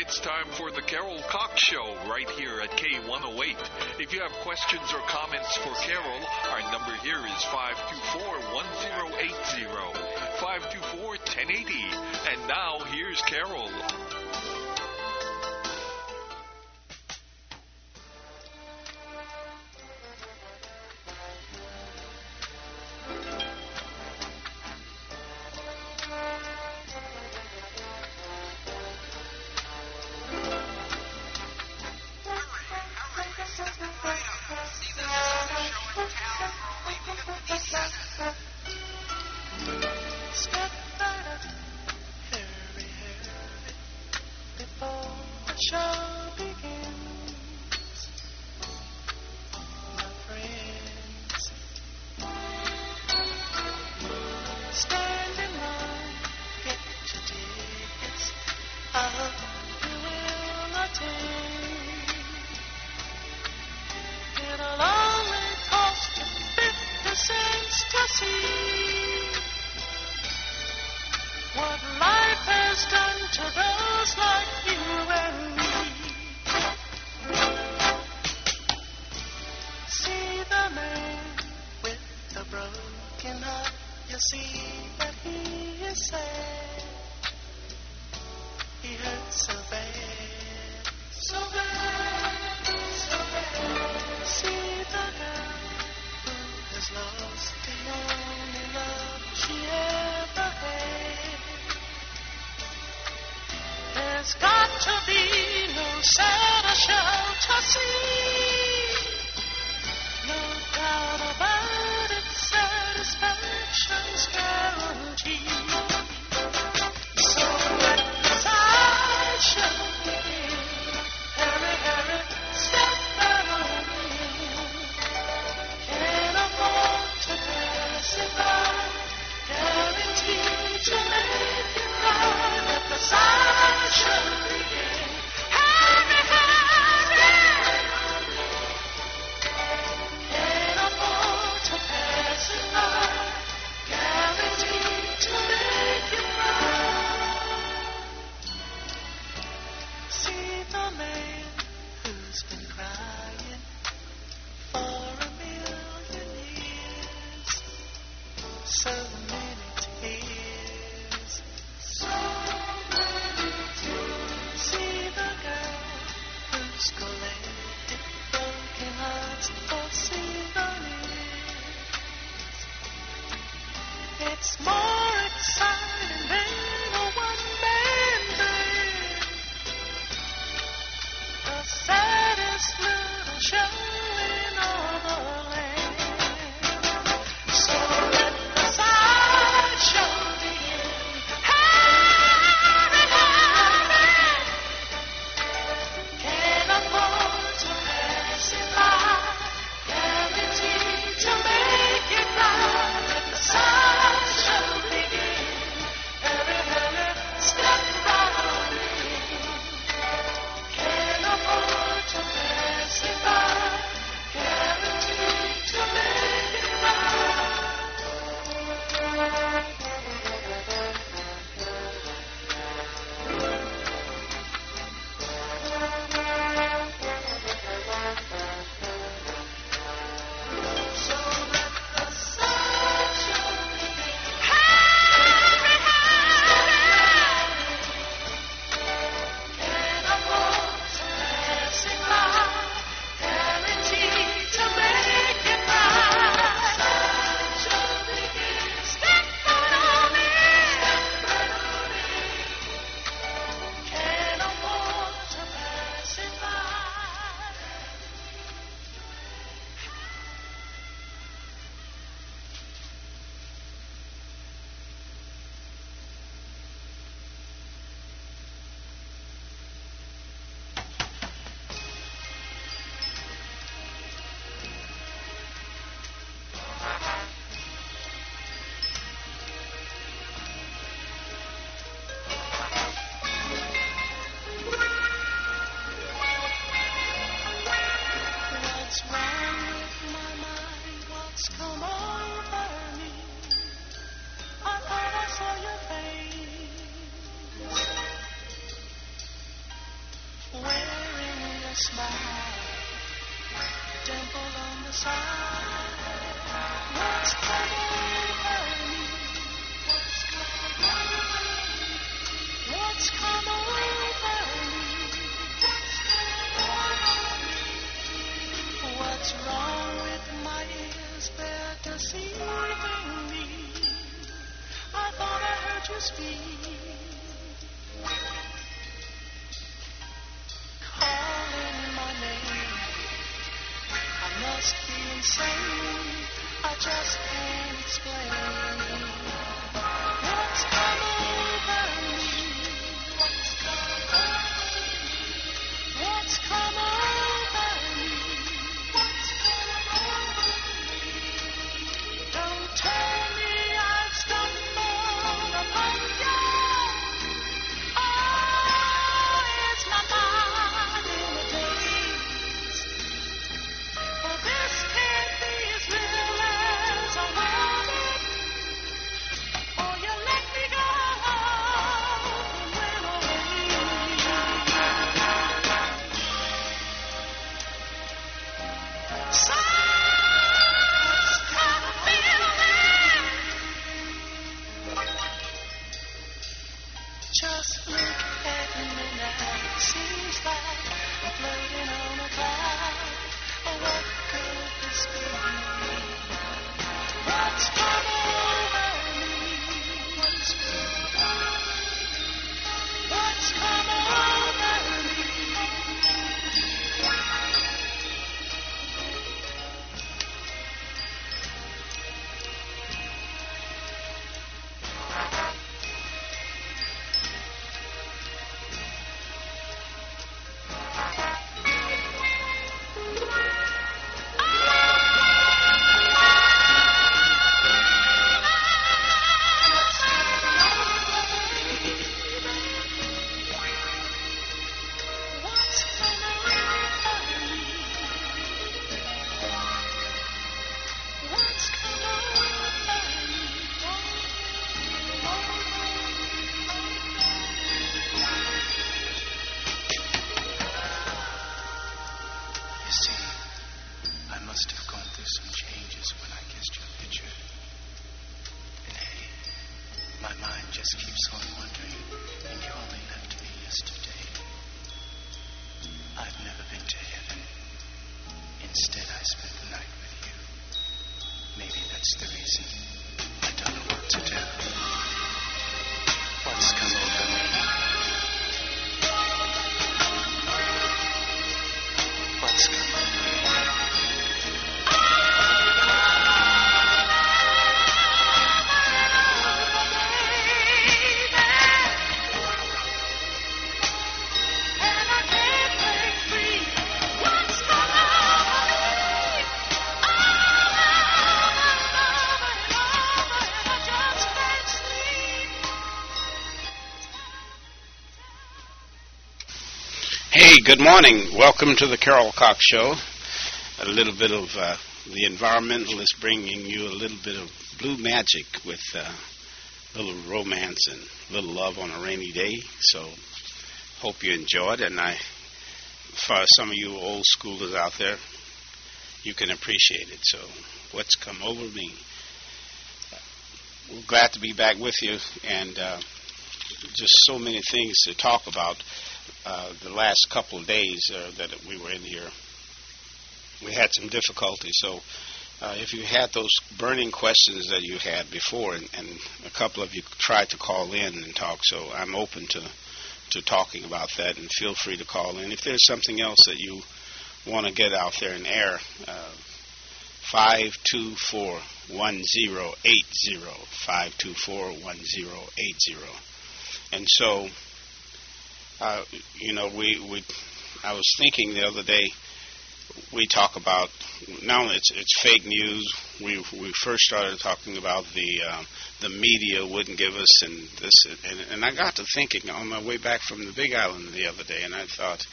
It's time for the Carol Cox Show right here at K108. If you have questions or comments for Carol, our number here is 524-1080, 524-1080. And now, here's Carol. Hey, good morning. Welcome to the Carol Cox Show. A little bit of the environmentalist bringing you a little bit of blue magic with a little romance and a little love on a rainy day. So hope you enjoyed. And for some of you old schoolers out there, you can appreciate it. So what's come over me? We're glad to be back with you, and just so many things to talk about. The last couple of days that we were in here, we had some difficulty. So if you had those burning questions that you had before, and a couple of you tried to call in and talk, so I'm open to talking about that, and feel free to call in. If there's something else that you want to get out there in air, 524-1080, 524-1080. And so, I was thinking the other day, we talk about, now it's fake news. We first started talking about the media wouldn't give us and this, and I got to thinking on my way back from the Big Island the other day, and I thought,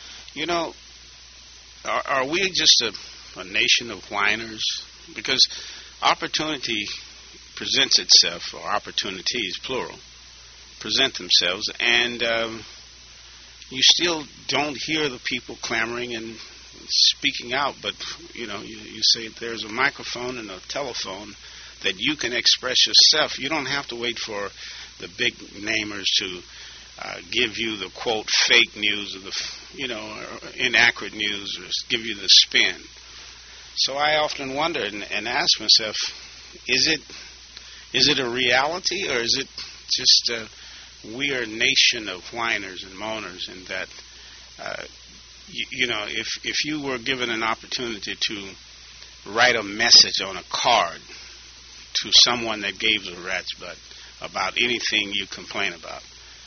are we just a nation of whiners? Because opportunity presents itself, or opportunities, plural, present themselves, and you still don't hear the people clamoring and speaking out, but you say there's a microphone and a telephone that you can express yourself. You don't have to wait for the big namers to give you the quote fake news or the or inaccurate news, or give you the spin. So I often wonder and ask myself, is it a reality, or is it just we are a nation of whiners and moaners, and that if you were given an opportunity to write a message on a card to someone that gave a rat's butt about anything you complain about,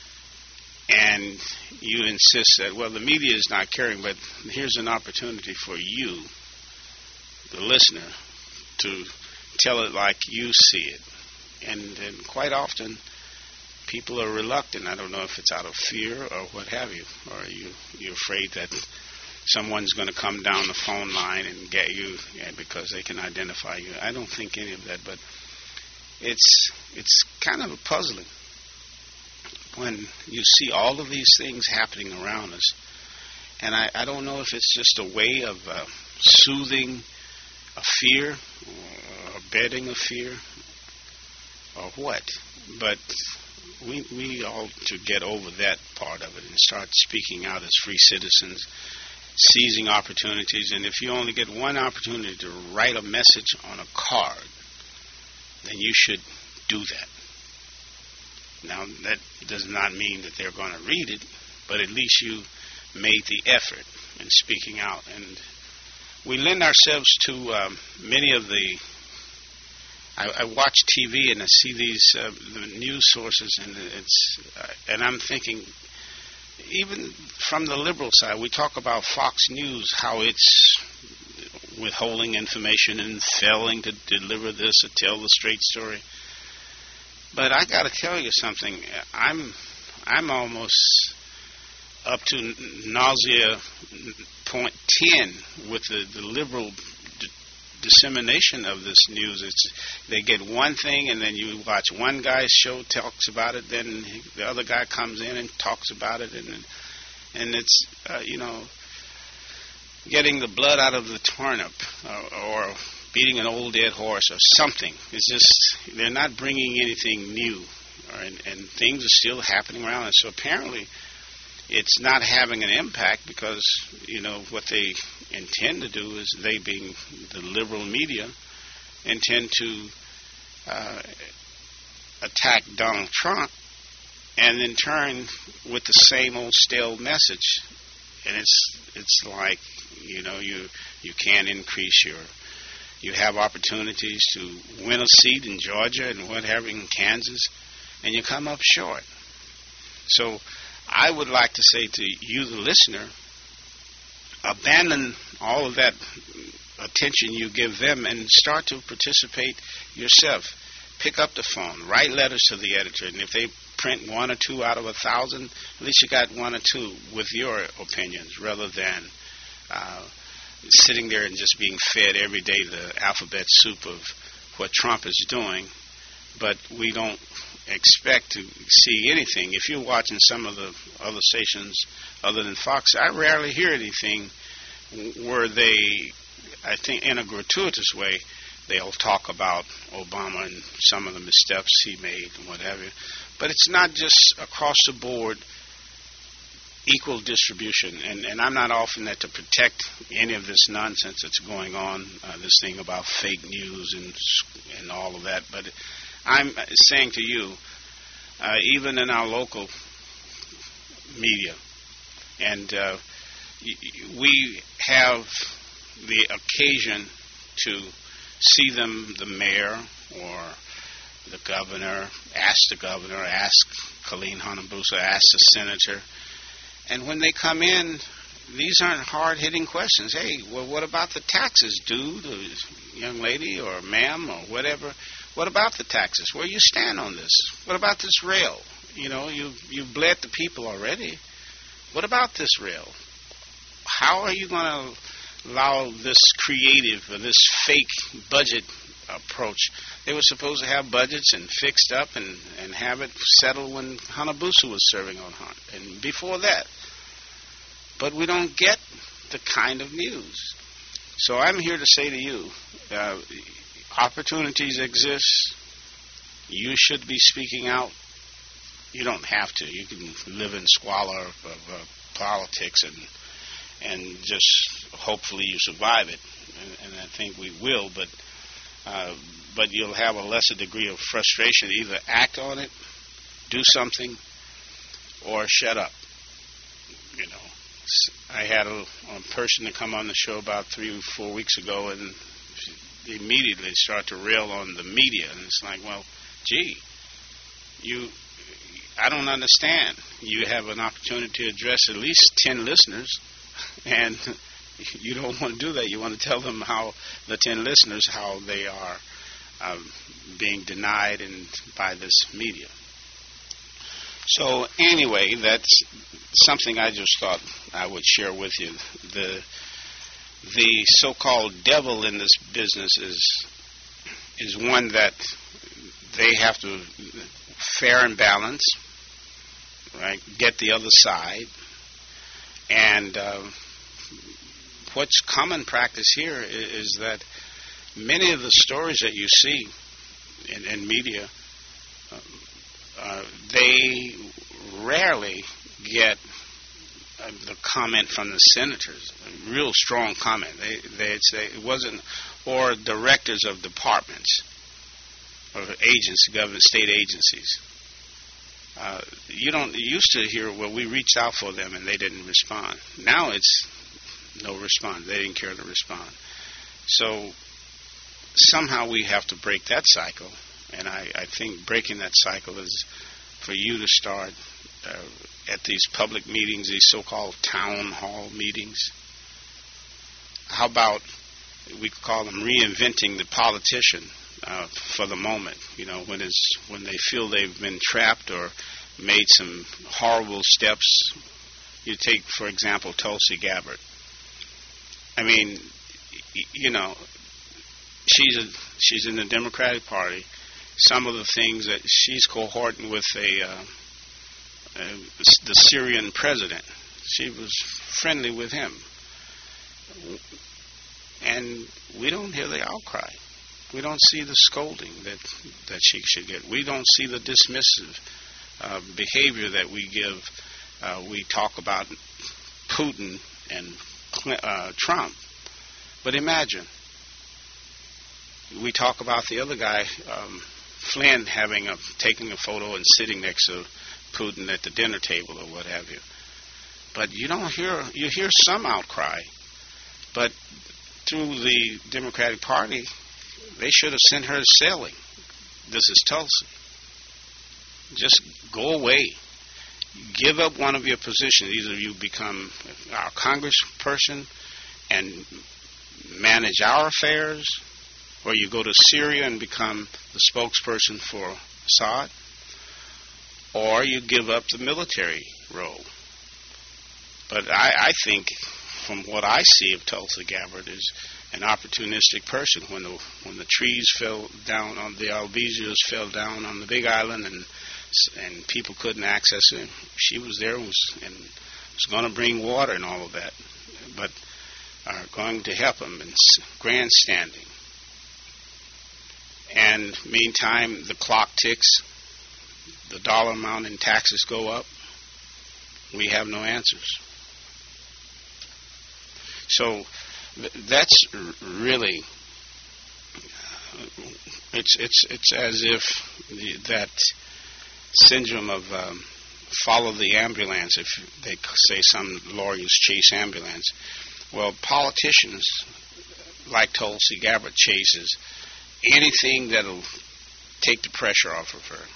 and you insist that, well, the media is not caring, but here's an opportunity for you, the listener, to tell it like you see it. And quite often, people are reluctant. I don't know if it's out of fear or what have you, or you're afraid that someone's going to come down the phone line and get you because they can identify you. I don't think any of that, but it's kind of puzzling when you see all of these things happening around us. And I don't know if it's just a way of soothing a fear or bedding a fear or what. But we ought to get over that part of it and start speaking out as free citizens, seizing opportunities. And if you only get one opportunity to write a message on a card, then you should do that. Now, that does not mean that they're going to read it, but at least you made the effort in speaking out. And we lend ourselves to many of the... I watch TV and I see these the news sources, and I'm thinking, even from the liberal side, we talk about Fox News, how it's withholding information and failing to deliver this or tell the straight story. But I got to tell you something. I'm almost up to nausea point 10 with the liberal dissemination of this news. They get one thing, and then you watch one guy's show, talks about it, then the other guy comes in and talks about it, and it's getting the blood out of the turnip, or beating an old dead horse or something. It's just they're not bringing anything new, and things are still happening around us. So apparently it's not having an impact, because what they intend to do is, they being the liberal media, intend to attack Donald Trump and then turn with the same old stale message. And it's like you can't increase you have opportunities to win a seat in Georgia and whatever, in Kansas, and you come up short. So I would like to say to you, the listener, abandon all of that attention you give them and start to participate yourself. Pick up the phone, write letters to the editor, and if they print 1 or 2 out of 1,000, at least you got 1 or 2 with your opinions, rather than sitting there and just being fed every day the alphabet soup of what Trump is doing, but we don't expect to see anything. If you're watching some of the other stations other than Fox, I rarely hear anything where they, I think in a gratuitous way, they'll talk about Obama and some of the missteps he made and whatever. But it's not just across the board equal distribution. And I'm not offering that to protect any of this nonsense that's going on, this thing about fake news and all of that. But I'm saying to you, even in our local media, and we have the occasion to see them, the mayor or the governor, ask Colleen Hanabusa, ask the senator. And when they come in, these aren't hard-hitting questions. Hey, well, what about the taxes, dude, or young lady, or ma'am, or whatever? What about the taxes? Where you stand on this? What about this rail? You've bled the people already. What about this rail? How are you going to allow this creative or this fake budget approach? They were supposed to have budgets and fixed up and have it settled when Hanabusa was serving on Hunt and before that. But we don't get the kind of news. So I'm here to say to you, opportunities exist. You should be speaking out. You don't have to. You can live in squalor of politics and just hopefully you survive it. And I think we will, but you'll have a lesser degree of frustration. Either act on it, do something, or shut up. You know, I had a person to come on the show about 3 or 4 weeks ago, and immediately start to rail on the media, and it's like, well, gee, I don't understand. You have an opportunity to address at least 10 listeners, and you don't want to do that. You want to tell them how the 10 listeners, how they are being denied by this media. So anyway, that's something I just thought I would share with you. The so-called devil in this business is one that they have to fair and balance, right? Get the other side. And what's common practice here is that many of the stories that you see in media, they rarely get the comment from the senators, a real strong comment. They'd say it wasn't, or directors of departments or agents, government, state agencies. You used to hear, well, we reached out for them and they didn't respond. Now it's no response. They didn't care to respond. So somehow we have to break that cycle. And I think breaking that cycle is for you to start at these public meetings, these so-called town hall meetings. How about we could call them reinventing the politician for the moment? You know, when they feel they've been trapped or made some horrible steps. You take, for example, Tulsi Gabbard. I mean, you know, she's in the Democratic Party. Some of the things that she's cohorting with the Syrian president. She was friendly with him. And we don't hear the outcry. We don't see the scolding that she should get. We don't see the dismissive behavior that we give. We talk about Putin and Trump. But imagine, we talk about the other guy, Flynn, taking a photo and sitting next to Putin at the dinner table or what have you. But you hear some outcry. But through the Democratic Party, they should have sent her sailing. This is Tulsi. Just go away. Give up one of your positions. Either you become our congressperson and manage our affairs, or you go to Syria and become the spokesperson for Assad, or you give up the military role. But I think, from what I see of Tulsi Gabbard, is an opportunistic person. When the trees fell down on the Albizos fell down on the Big Island and people couldn't access it, she was there and was going to bring water and all of that, but are going to help them in grandstanding. And meantime, the clock ticks, the dollar amount in taxes go up. We have no answers. So that's really, it's as if that syndrome of follow the ambulance, if they say some lawyers chase ambulance. Well, politicians like Tulsi Gabbard chases anything that'll take the pressure off of her.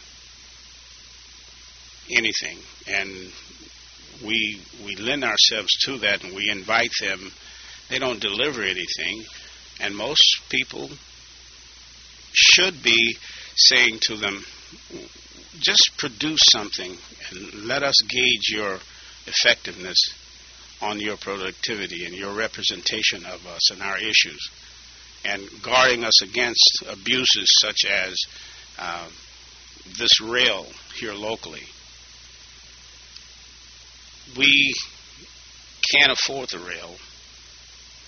Anything. And we lend ourselves to that, and we invite them. They don't deliver anything, and most people should be saying to them, just produce something and let us gauge your effectiveness on your productivity and your representation of us and our issues, and guarding us against abuses such as this rail here locally. We can't afford the rail.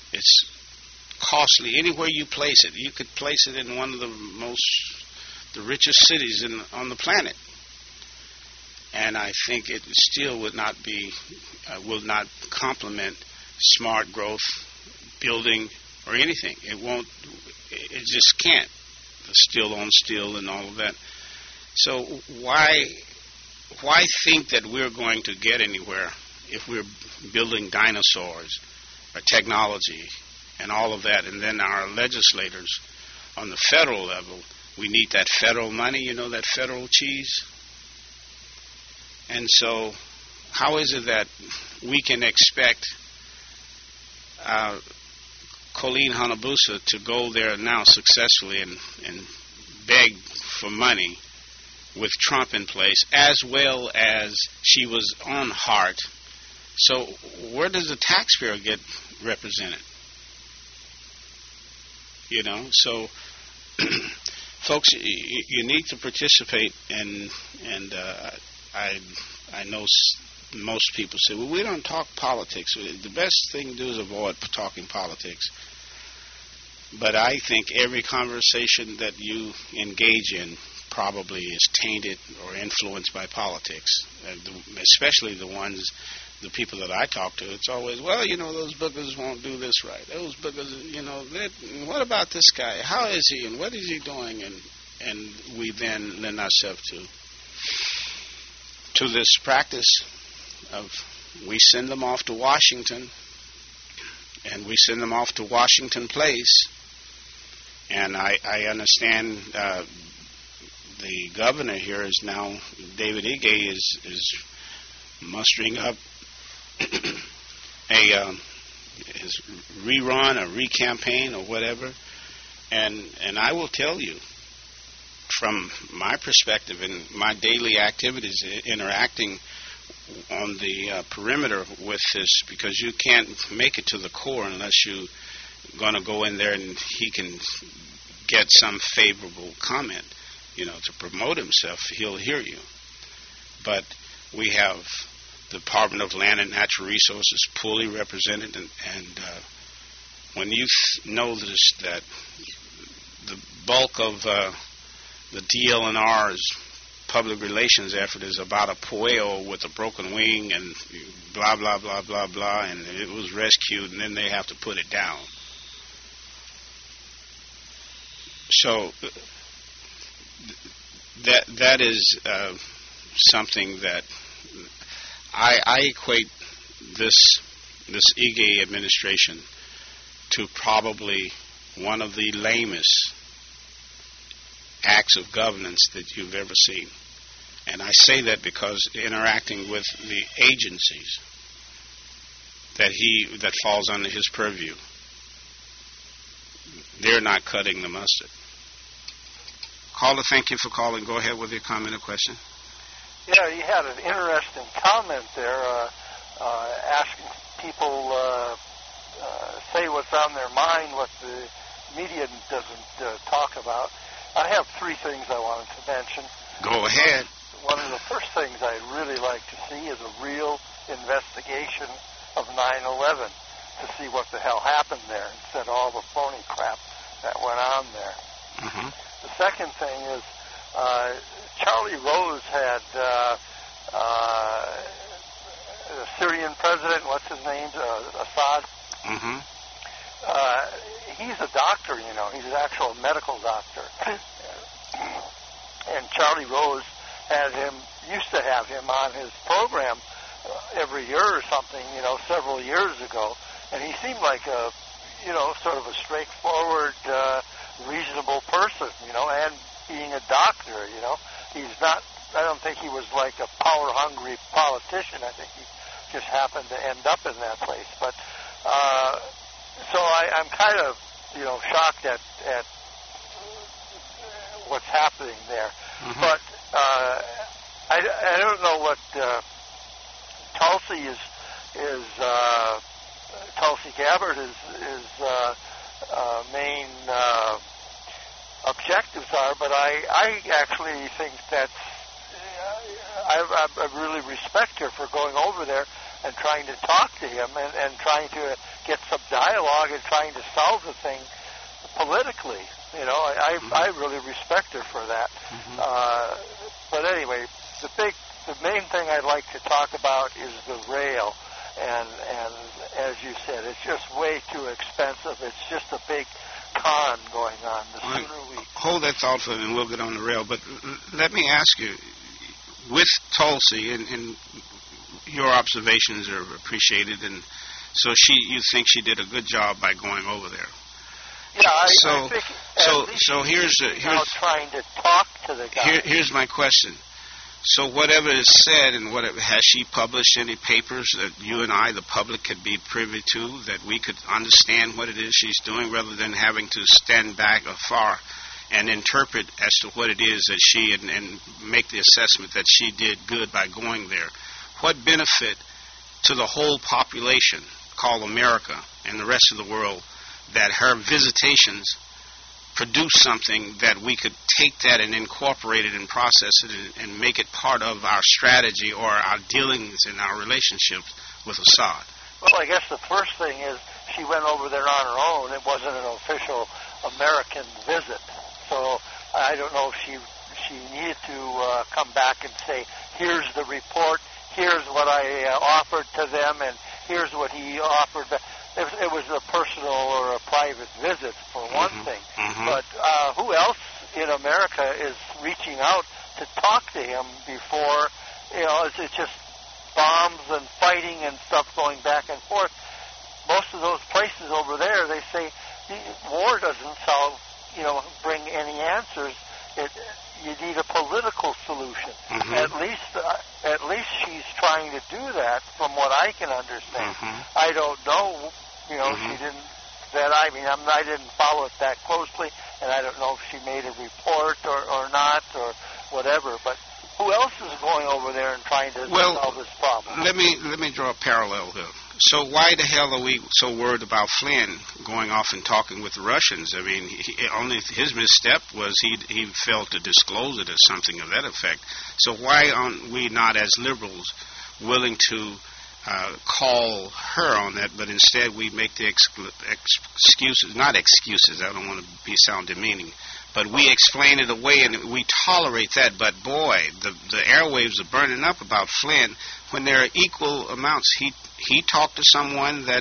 It's costly anywhere you place it. You could place it in one of the richest cities on the planet, and I think it still would not be, will not complement smart growth, building, or anything. It won't. It just can't. The still on still and all of that. So why think that we're going to get anywhere if we're building dinosaurs or technology and all of that, and then our legislators on the federal level, we need that federal money, that federal cheese. And so how is it that we can expect Colleen Hanabusa to go there now successfully and beg for money with Trump in place, as well as she was on HART? So where does the taxpayer get represented? So folks, you need to participate, and I know most people say, well, we don't talk politics. The best thing to do is avoid talking politics. But I think every conversation that you engage in probably is tainted or influenced by politics, especially the people that I talk to. It's always, well, those boogers won't do this right. Those boogers, what about this guy? How is he, and what is he doing? And we then lend ourselves to this practice of we send them off to Washington, and we send them off to Washington Place. And I understand the governor here is now, David Ige is mustering up his rerun or recampaign or whatever. And I will tell you, from my perspective and my daily activities interacting on the perimeter with this, because you can't make it to the core unless you're going to go in there and he can get some favorable comment, to promote himself. He'll hear you. But we have the Department of Land and Natural Resources poorly represented, and when you know that the bulk of the DLNR's public relations effort is about a Pueo with a broken wing and blah, blah, blah, blah, blah, and it was rescued, and then they have to put it down. So that is something that I equate this Ige administration to probably one of the lamest acts of governance that you've ever seen. And I say that because interacting with the agencies that falls under his purview, they're not cutting the mustard. Caller, thank you for calling. Go ahead with your comment or question. Yeah, you had an interesting comment there, asking people say what's on their mind, what the media doesn't talk about. I have three things I wanted to mention. Go ahead. One of the first things I'd really like to see is a real investigation of 9/11 to see what the hell happened there instead of all the phony crap that went on there. Mm-hmm. The second thing is Charlie Rose had the Syrian president, what's his name, Assad. Mm-hmm. He's a doctor, he's an actual medical doctor. And Charlie Rose used to have him on his program every year or something, several years ago. And he seemed like a, sort of a straightforward, reasonable person, and being a doctor, he's not, I don't think he was like a power-hungry politician. I think he just happened to end up in that place. But, so I'm kind of, shocked at what's happening there. Mm-hmm. But I don't know what Tulsi Tulsi Gabbard is main objectives are, but I actually think that I really respect her for going over there and trying to talk to him and trying to get some dialogue and trying to solve the thing politically. You know, I really respect her for that. But anyway, the main thing I'd like to talk about is the rail. And as you said, it's just way too expensive. It's just a big con going on. The sooner we hold that thought for a minute, and we'll get on the rail. But let me ask you, with Tulsi, and your observations are appreciated, and so you think she did a good job by going over there. Yeah, I think so here's trying to talk to the guy. Here's my question. So whatever is said, and whatever, has she published any papers that you and I, the public, could be privy to, that we could understand what it is she's doing, rather than having to stand back afar and interpret as to what it is that she, and make the assessment that she did good by going there? What benefit to the whole population called America and the rest of the world that her visitations produce something that we could take that and incorporate it and process it and make it part of our strategy or our dealings in our relationships with Assad? Well, I guess the first thing is she went over there on her own. It wasn't an official American visit. So I don't know if she needed to come back and say, here's the report, here's what I offered to them, and here's what he offered. It was a personal or a private visit, for one thing. But who else in America is reaching out to talk to him before, it's just bombs and fighting and stuff going back and forth. Most of those places over there, they say, war doesn't bring any answers. You need a political solution. At least she's trying to do that, from what I can understand. I don't know. She didn't. I didn't follow it that closely, and I don't know if she made a report or not or whatever. But who else is going over there and trying to solve this problem? Let me draw a parallel here. So why the hell are we so worried about Flynn going off and talking with the Russians? I mean, only his misstep was he failed to disclose it or something of that effect. So why aren't we not, as liberals, willing to call her on that, but instead we make the excuses, not excuses, I don't want to sound demeaning, but we explain it away and we tolerate that. But boy, the airwaves are burning up about Flynn when there are equal amounts. He talked to someone that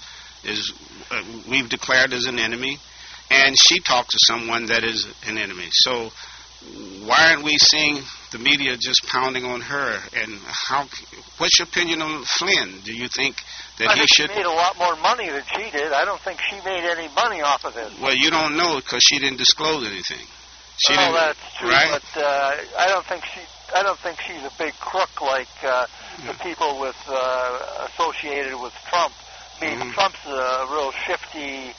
we've declared as an enemy, and she talked to someone that is an enemy. So why aren't we seeing the media just pounding on her? And what's your opinion on Flynn? Do you think that he should... He made a lot more money than she did. I don't think she made any money off of this. Well, you don't know because she didn't disclose anything. That's true, right? But I don't think she's a big crook like the people associated with Trump. I mean, Trump's a real shifty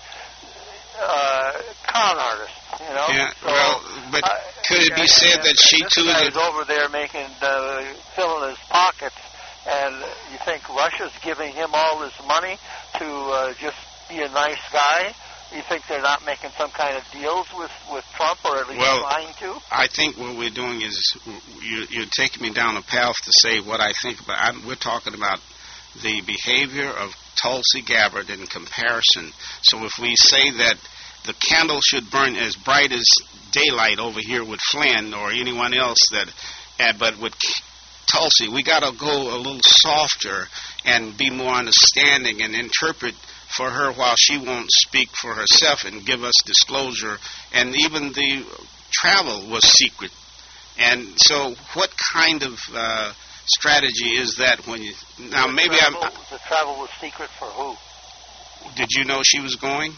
con artist, Yeah, so, but could it be said that she too is over there filling his pockets, and you think Russia's giving him all this money to just be a nice guy? You think they're not making some kind of deals with Trump, or at least trying to? I think what we're doing is you're taking me down a path to say what I think about. We're talking about the behavior of Tulsi Gabbard in comparison. So if we say that the candle should burn as bright as daylight over here with Flynn or anyone else, but with Tulsi, we got to go a little softer and be more understanding and interpret for her while she won't speak for herself and give us disclosure. And even the travel was secret. And so what kind of strategy is that when you... Now, the travel was secret for who? Did you know she was going?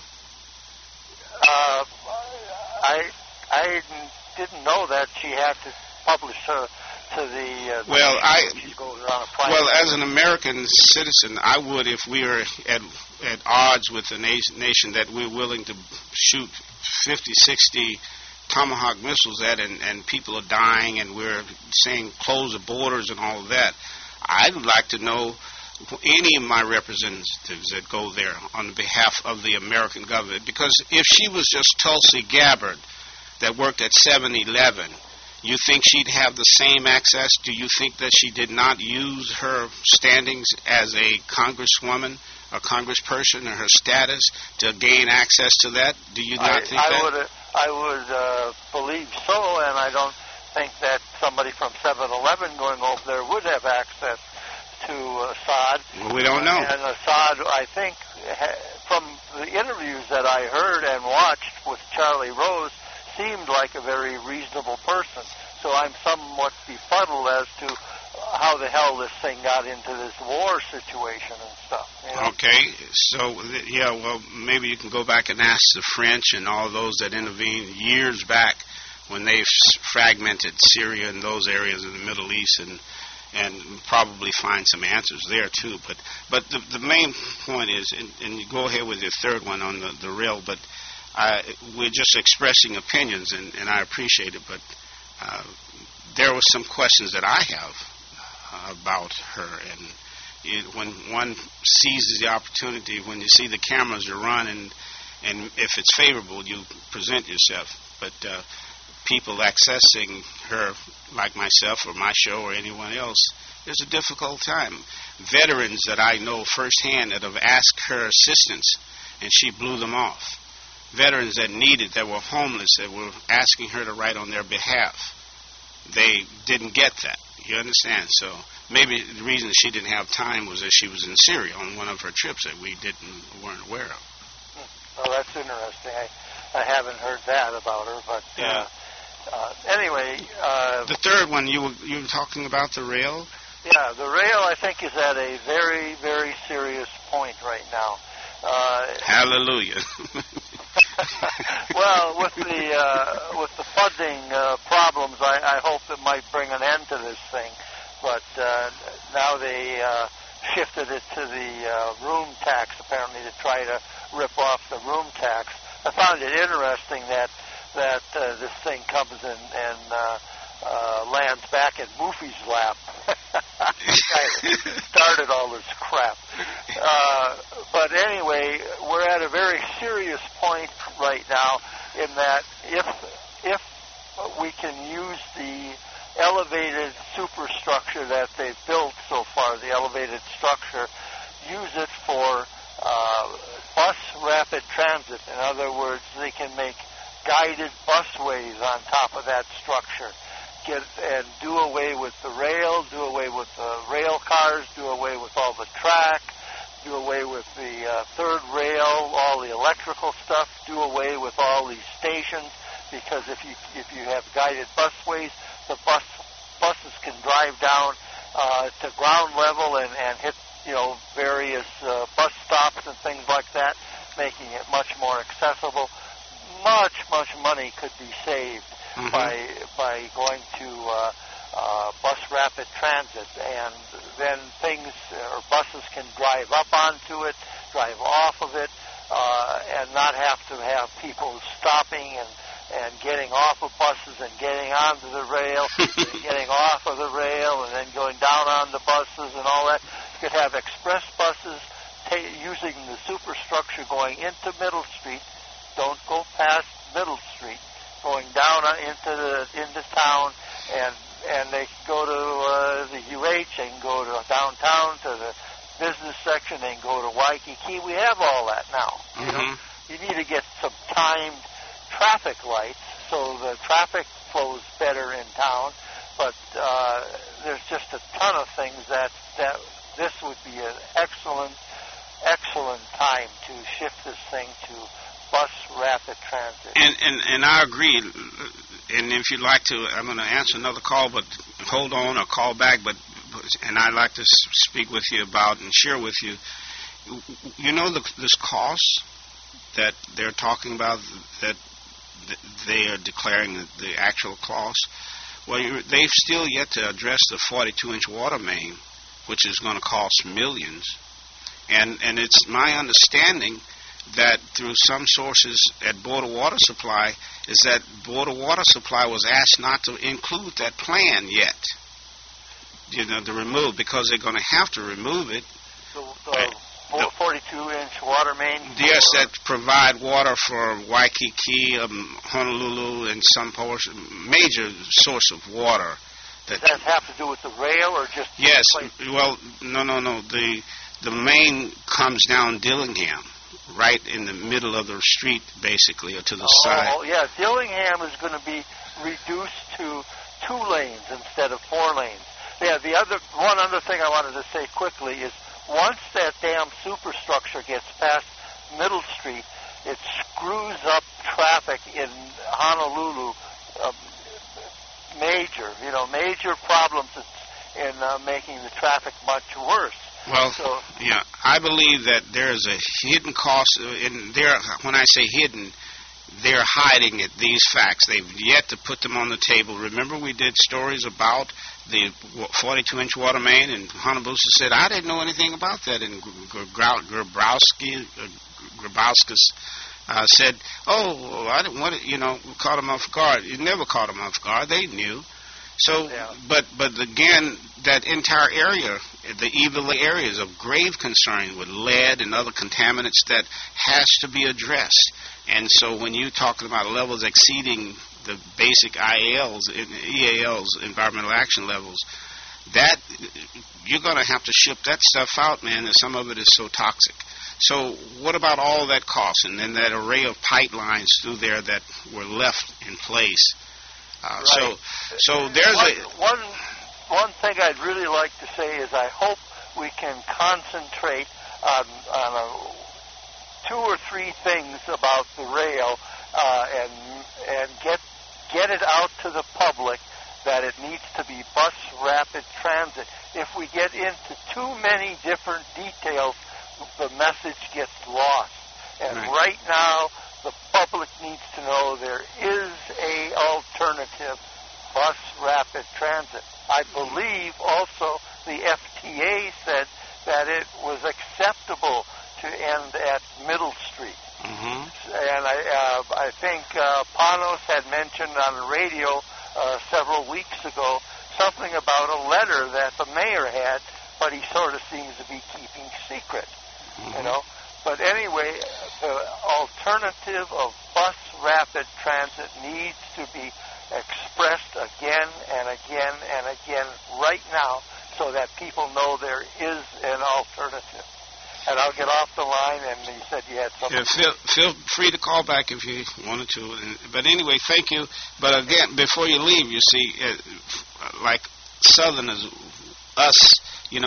I didn't know that she had to publish to the... Well, as an American citizen, I would, if we are at odds with the nation that we're willing to shoot 50, 60 Tomahawk missiles at, and people are dying, and we're saying close the borders and all of that, I'd like to know any of my representatives that go there on behalf of the American government. Because if she was just Tulsi Gabbard that worked at 7-Eleven, you think she'd have the same access? Do you think that she did not use her standings as a congresswoman a congressperson or her status to gain access to that? Do you not think that? I would believe so, and I don't think that somebody from 7-Eleven going over there would have access to Assad. Well, we don't know. And Assad, I think, from the interviews that I heard and watched with Charlie Rose, seemed like a very reasonable person. So I'm somewhat befuddled as to how the hell this thing got into this war situation and stuff. You know? Okay, so, well, maybe you can go back and ask the French and all those that intervened years back when they fragmented Syria and those areas in the Middle East, and probably find some answers there too. But the main point is, and you go ahead with your third one on the rail, but we're just expressing opinions, and I appreciate it, but there were some questions that I have about her, and when one seizes the opportunity, when you see the cameras are running, and if it's favorable, you present yourself, but people accessing her, like myself or my show or anyone else, it's a difficult time. Veterans that I know firsthand that have asked her assistance, and she blew them off. Veterans that needed, that were homeless, that were asking her to write on their behalf. They didn't get that. You understand? So maybe the reason she didn't have time was that she was in Syria on one of her trips that we weren't aware of. Well, that's interesting. I haven't heard that about her, but anyway. The third one, you were talking about the rail? Yeah, the rail, I think, is at a very, very serious point right now. Hallelujah. Well, with the funding problems, I hope it might bring an end to this thing. But now they shifted it to the room tax, apparently, to try to rip off the room tax. I found it interesting that this thing comes and lands back in Moofy's lap. Started all this crap. But anyway, we're at a very serious point right now in that if we can use the elevated superstructure that they've built so far, the elevated structure, use it for bus rapid transit. In other words, they can make guided busways on top of that structure. And do away with the rail, do away with the rail cars, do away with all the track, do away with the third rail, all the electrical stuff, do away with all these stations, because if you have guided busways, the buses can drive down to ground level and hit various bus stops and things like that, making it much more accessible. Much money could be saved by going to bus rapid transit, and then buses can drive up onto it, drive off of it, and not have to have people stopping and getting off of buses and getting onto the rail, and getting off of the rail, and then going down on the buses and all that. You could have express buses using the superstructure going into Middle Street. Don't go past Middle Street, going down into town, and they can go to the UH, they can go to downtown to the business section, they can go to Waikiki. We have all that now. You need to get some timed traffic lights so the traffic flows better in town. But there's just a ton of things that this would be an excellent time to shift this thing to bus rapid transit. And I agree. And if you'd like to, I'm going to answer another call, but hold on or call back. And I'd like to speak with you about and share with you. You know this cost that they're talking about, that they are declaring the actual cost. Well, they've still yet to address the 42-inch water main, which is going to cost millions. And it's my understanding that through some sources at Board of Water Supply is that Board of Water Supply was asked not to include that plan yet, to remove, because they're going to have to remove it. The 42-inch water main? Yes, that provide water for Waikiki, Honolulu, and some portion, major source of water. Does that have to do with the rail or just... Yes, well, no. The the main comes down Dillingham, right in the middle of the street, basically, or to the side. Oh, yeah. Dillingham is going to be reduced to 2 lanes instead of 4 lanes. Yeah, one other thing I wanted to say quickly is once that damn superstructure gets past Middle Street, it screws up traffic in Honolulu. Major problems in making the traffic much worse. Well, yeah, I believe that there's a hidden cost in there. When I say hidden, they're hiding it, these facts. They've yet to put them on the table. Remember we did stories about the 42-inch water main, and Hanabusa said, I didn't know anything about that. And Grabowskis said, I didn't want it, caught them off guard. It never caught them off guard. They knew. So, yeah. But again, that entire area, the evil areas of grave concern with lead and other contaminants that has to be addressed. And so when you're talking about levels exceeding the basic EALs, environmental action levels, that you're going to have to ship that stuff out, man, and some of it is so toxic. So what about all that cost and then that array of pipelines through there that were left in place? Right. So there's one thing I'd really like to say is I hope we can concentrate on 2 or 3 things about the rail and get it out to the public that it needs to be bus rapid transit. If we get into too many different details, the message gets lost. And right now, the public needs to know there is a alternative bus rapid transit. I believe also the FTA said that it was acceptable to end at Middle Street. Mm-hmm. And I think Panos had mentioned on the radio several weeks ago something about a letter that the mayor had, but he sort of seems to be keeping secret, But anyway, the alternative of bus rapid transit needs to be expressed again and again and again right now so that people know there is an alternative. And I'll get off the line, and you said you had something. Yeah, feel free to call back if you wanted to. But anyway, thank you. But again, before you leave, you see, like Southerners, us,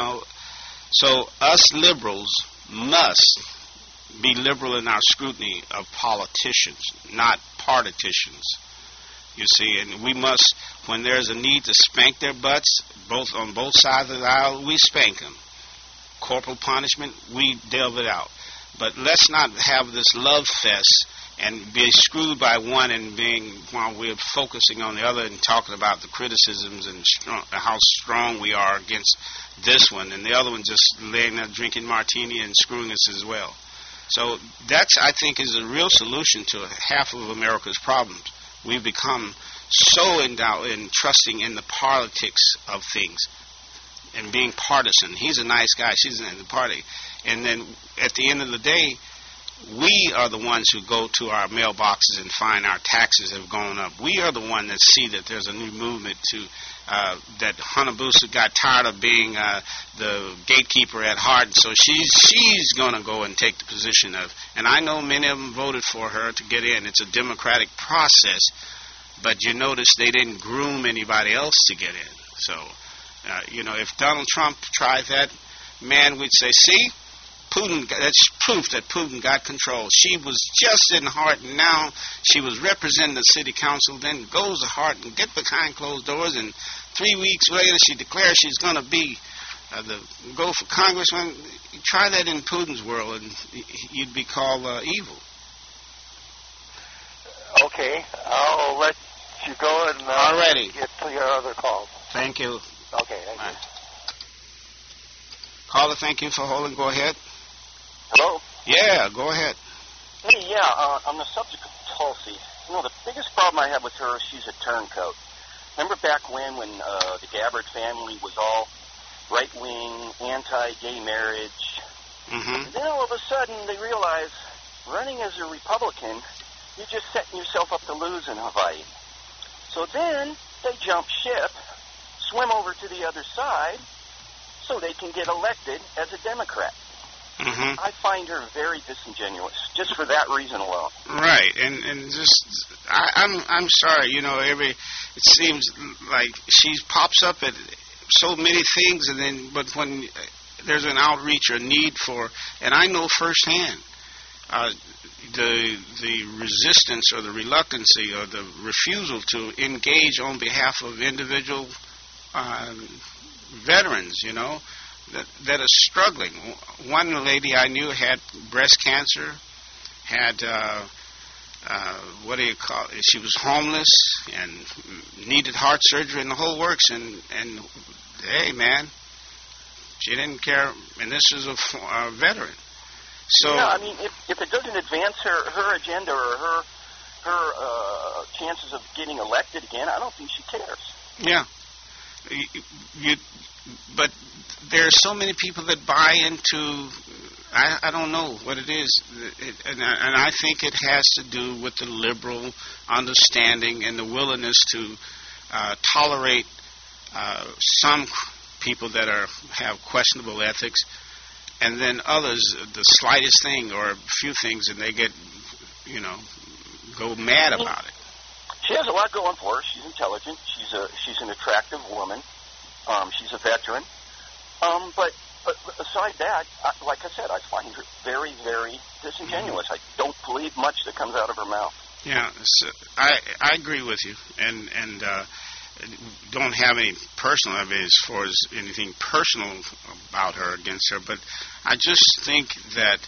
so us liberals must be liberal in our scrutiny of politicians, not partiticians. You see, and we must, when there's a need to spank their butts, on both sides of the aisle, we spank them. Corporal punishment, we delve it out. But let's not have this love fest and be screwed by one and while we're focusing on the other and talking about the criticisms and how strong we are against this one, and the other one just laying there drinking martini and screwing us as well. So that's, I think, is a real solution to half of America's problems. We've become so endowed in trusting in the politics of things and being partisan. He's a nice guy. She's in the party. And then at the end of the day, we are the ones who go to our mailboxes and find our taxes have gone up. We are the one that see that there's a new movement to that Hanabusa got tired of being the gatekeeper at heart, so she's going to go and take the position of. And I know many of them voted for her to get in. It's a democratic process, but you notice they didn't groom anybody else to get in. So, if Donald Trump tried that, man, we'd say, see, Putin, that's proof that Putin got control. She was just in Hart, and now she was representing the city council, then goes to Hart and get behind closed doors, and 3 weeks later she declares she's going to be go for congressman. Try that in Putin's world, and you'd be called evil. Okay, I'll let you go and get to your other calls. Thank you. Okay, thank you. Caller, thank you for holding. Go ahead. Hello? Yeah, go ahead. Hey, on the subject of Tulsi, the biggest problem I have with her is she's a turncoat. Remember back when the Gabbard family was all right-wing, anti-gay marriage? Mm-hmm. And then all of a sudden they realize running as a Republican, you're just setting yourself up to lose in Hawaii. So then they jump ship, swim over to the other side, so they can get elected as a Democrat. I find her very disingenuous, just for that reason alone. Right, and just I'm sorry, it seems like she pops up at so many things, but when there's an outreach or need for, and I know firsthand the resistance or the reluctancy or the refusal to engage on behalf of individual veterans, that are struggling. One lady I knew had breast cancer, had she was homeless and needed heart surgery and the whole works, and hey, man, she didn't care, and this is a veteran. So yeah, I mean, if it doesn't advance her agenda or her chances of getting elected again, I don't think she cares. Yeah, but there are so many people that buy into. I don't know what it is, and I think it has to do with the liberal understanding and the willingness to tolerate some people that have questionable ethics, and then others, the slightest thing or a few things, and they get, go mad about it. She has a lot going for her. She's intelligent. She's an attractive woman. She's a veteran. But aside that, like I said, I find her very, very disingenuous. I don't believe much that comes out of her mouth. Yeah, I agree with you, and don't have any personal evidence as far as anything personal about her against her, but I just think that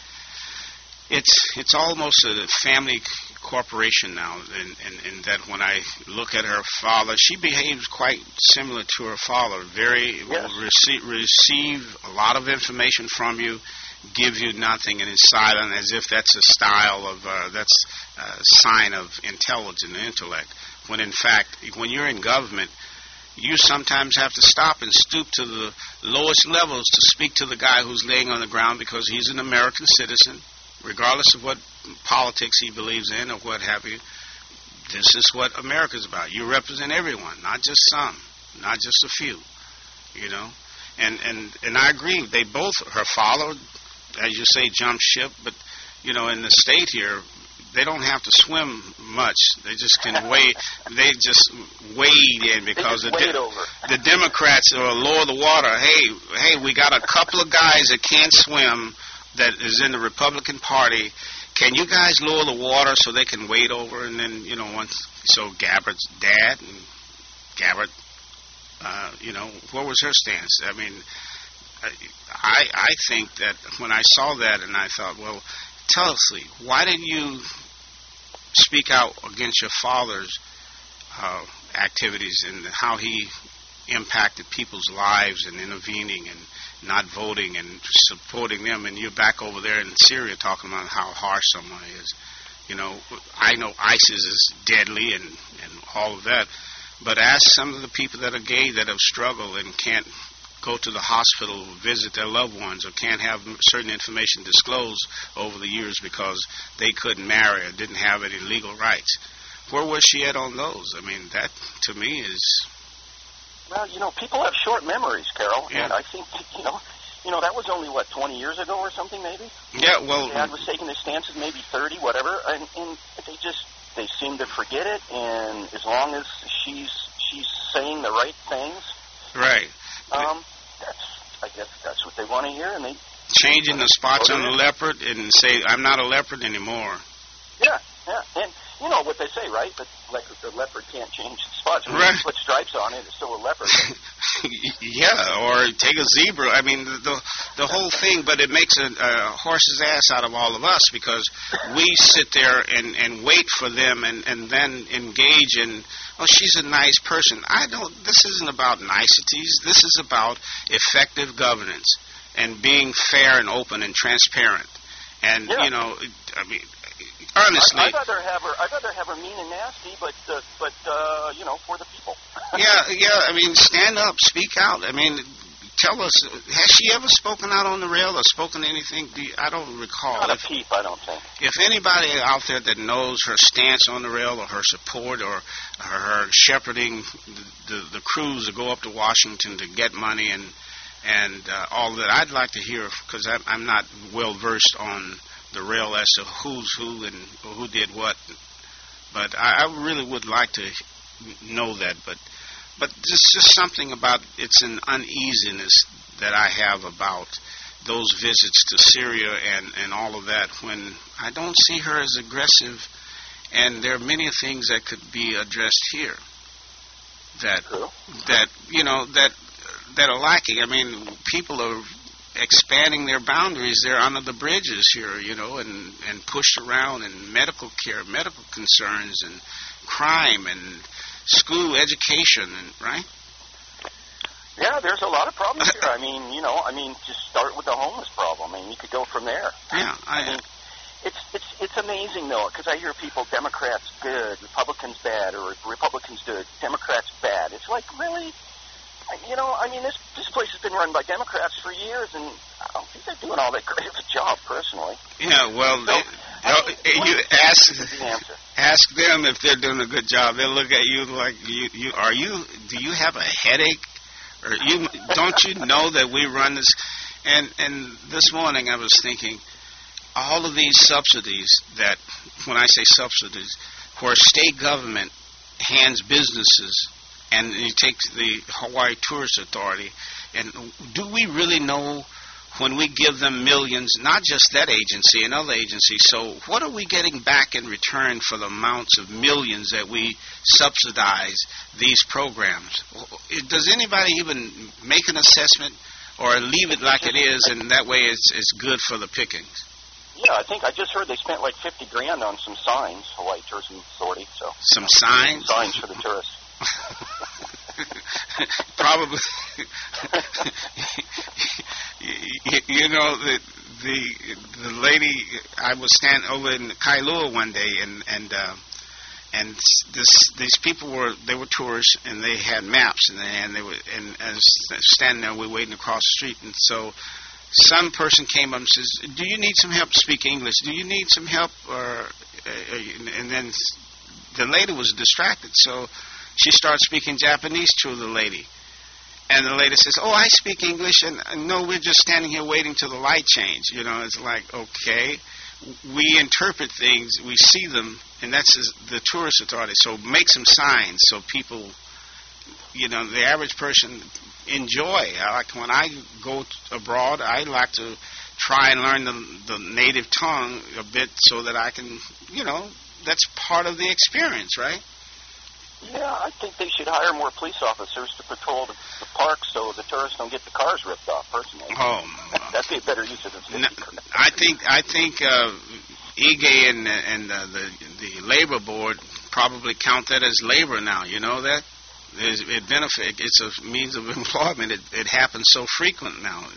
it's almost a family corporation now, and that when I look at her father, she behaves quite similar to her father. Will receive a lot of information from you, give you nothing, and is silent, as if that's a style of that's a sign of intelligence and intellect. When in fact, when you're in government, you sometimes have to stop and stoop to the lowest levels to speak to the guy who's laying on the ground because he's an American citizen, regardless of what politics he believes in or what have you. This is what America's about. You represent everyone, not just some, not just a few, And I agree. They both, her father, as you say, jumped ship, but, in the state here, they don't have to swim much. They just can wade. They just wade in because the Democrats will lower the water. Hey, we got a couple of guys that can't swim that is in the Republican Party. Can you guys lower the water so they can wade over? And then, so Gabbard's dad and Gabbard, what was her stance? I mean, I think that when I saw that and I thought, well, Tulsi, why didn't you speak out against your father's activities and how he impacted people's lives and intervening and not voting and supporting them, and you're back over there in Syria talking about how harsh someone is. I know ISIS is deadly and all of that, but ask some of the people that are gay that have struggled and can't go to the hospital, visit their loved ones, or can't have certain information disclosed over the years because they couldn't marry or didn't have any legal rights. Where was she at on those? I mean, that to me is... Well, people have short memories, Carol, yeah. And I think, that was only, 20 years ago or something, maybe? Yeah, well... Dad was taking his stances maybe 30, whatever, and they seem to forget it, and as long as she's saying the right things... Right. I guess that's what they want to hear, and they... Changing the spots on the leopard and say, I'm not a leopard anymore. Yeah, and you know what they say, right? That the leopard can't change the spots. When right. you put stripes on it, it's still a leopard. Yeah, or take a zebra. I mean, the whole thing, but it makes a horse's ass out of all of us because we sit there and wait for them and then engage in, oh, she's a nice person. This isn't about niceties. This is about effective governance and being fair and open and transparent. And, yeah. I mean, honestly, I'd rather have her mean and nasty, but for the people. yeah. I mean, stand up, speak out. I mean, tell us, has she ever spoken out on the rail or spoken anything? I don't recall. Not a peep, I don't think. If anybody out there that knows her stance on the rail or her support or her shepherding the crews to go up to Washington to get money and and all that. I'd like to hear, because I'm not well versed on the rail as to who's who and who did what, but I really would like to know that. But just something about, it's an uneasiness that I have about those visits to Syria and all of that, when I don't see her as aggressive, and there are many things that could be addressed here that are lacking. I mean, people are expanding their boundaries. They're under the bridges here, and pushed around, and medical care, medical concerns, and crime, and school education, right? Yeah, there's a lot of problems here. Just start with the homeless problem. You could go from there. Yeah, it's amazing though, because I hear people, Democrats good, Republicans bad, or Republicans good, Democrats bad. It's like, really? This place has been run by Democrats for years, and I don't think they're doing all that great of a job, personally. Yeah, well, you ask them if they're doing a good job. They'll look at you like, do you have a headache? Or don't you know that we run this? And this morning I was thinking, all of these subsidies that, when I say subsidies, where state government hands businesses, and you take the Hawaii Tourist Authority, and do we really know when we give them millions, not just that agency, another agency, so what are we getting back in return for the amounts of millions that we subsidize these programs? Does anybody even make an assessment, or leave it like it is, and that way it's good for the pickings? Yeah, I just heard they spent like $50,000 on some signs, Hawaii Tourism Authority. So some signs? Signs for the tourists. Probably. The lady, I was standing over in Kailua one day, and these people were tourists, and they had maps, and they were standing there. We were waiting across the street, and so some person came up and says, "Do you need some help speaking English? Do you need some help?" And then the lady was distracted, so she started speaking Japanese to the lady. And the lady says, "Oh, I speak English, and no, we're just standing here waiting till the light change." It's like, okay, we interpret things, we see them, and that's the tourist authority. So make some signs so people, the average person enjoy. When I go abroad, I like to try and learn the native tongue a bit so that I can, that's part of the experience, right? Yeah, I think they should hire more police officers to patrol the parks so the tourists don't get the cars ripped off, personally. Oh, that'd be a better use of the city. I think EGA and the labor board probably count that as labor now. You know that? It benefit. It's a means of employment. It happens so frequent now.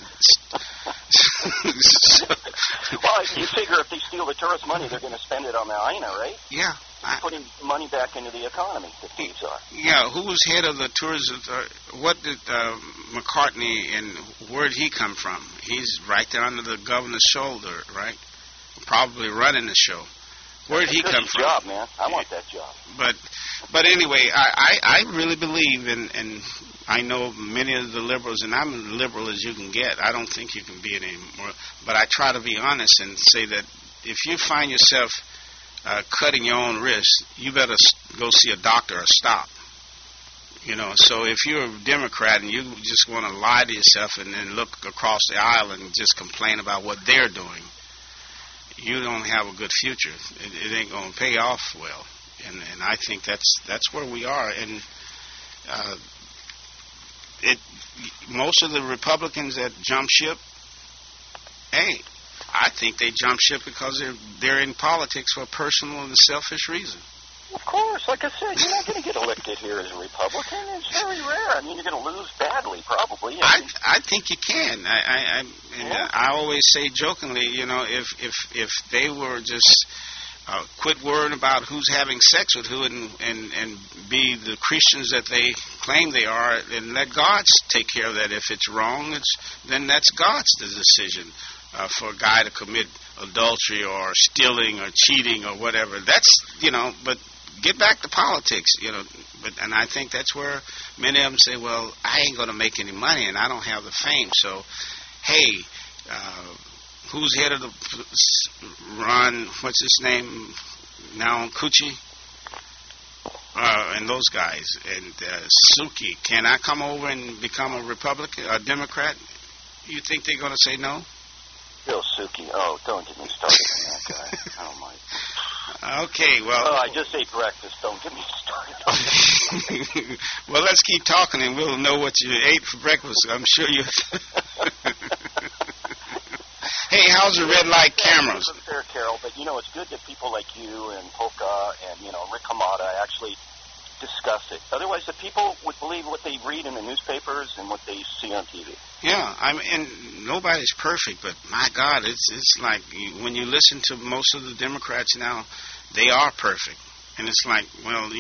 Well, you figure if they steal the tourist money, they're going to spend it on the Aina, right? Yeah. Putting money back into the economy, the thieves are. Yeah, who was head of the tourism? What did McCartney, and where did he come from? He's right there under the governor's shoulder, right? Probably running the show. Where did he come from? Job, man. I want that job. But anyway, I really believe in, and I know many of the liberals, and I'm as liberal as you can get. I don't think you can be any more. But I try to be honest and say that if you find yourself cutting your own wrist, you better go see a doctor or stop. So if you're a Democrat and you just want to lie to yourself and then look across the aisle and just complain about what they're doing, you don't have a good future. It ain't going to pay off well. And I think that's where we are. And most of the Republicans that jump ship, hey, I think they jump ship because they're in politics for a personal and selfish reason. Of course. Like I said, you're not going to get elected here as a Republican. It's very rare. You're going to lose badly, probably. I think you can. I always say jokingly, if they were just quit worrying about who's having sex with who and be the Christians that they claim they are, and let God take care of that. If it's wrong, then that's God's decision. For a guy to commit adultery or stealing or cheating or whatever, that's, but get back to politics, and I think that's where many of them say, well, I ain't going to make any money and I don't have the fame. So, hey, who's head of the Ron, what's his name now, Coochie? And those guys, and Suki, can I come over and become a Republican, a Democrat? You think they're going to say no? Bill Suki, don't get me started on that guy. Oh, my. Okay, well... I just ate breakfast. Don't get me started on that. Well, let's keep talking, and we'll know what you ate for breakfast. I'm sure you... Hey, how's the red light cameras? It's fair, Carol, but, it's good that people like you and Polka and, Rick Hamada actually discuss it. Otherwise, the people would believe what they read in the newspapers and what they see on TV. Yeah, and nobody's perfect, but my God, it's like when you listen to most of the Democrats now, they are perfect. And it's like, well,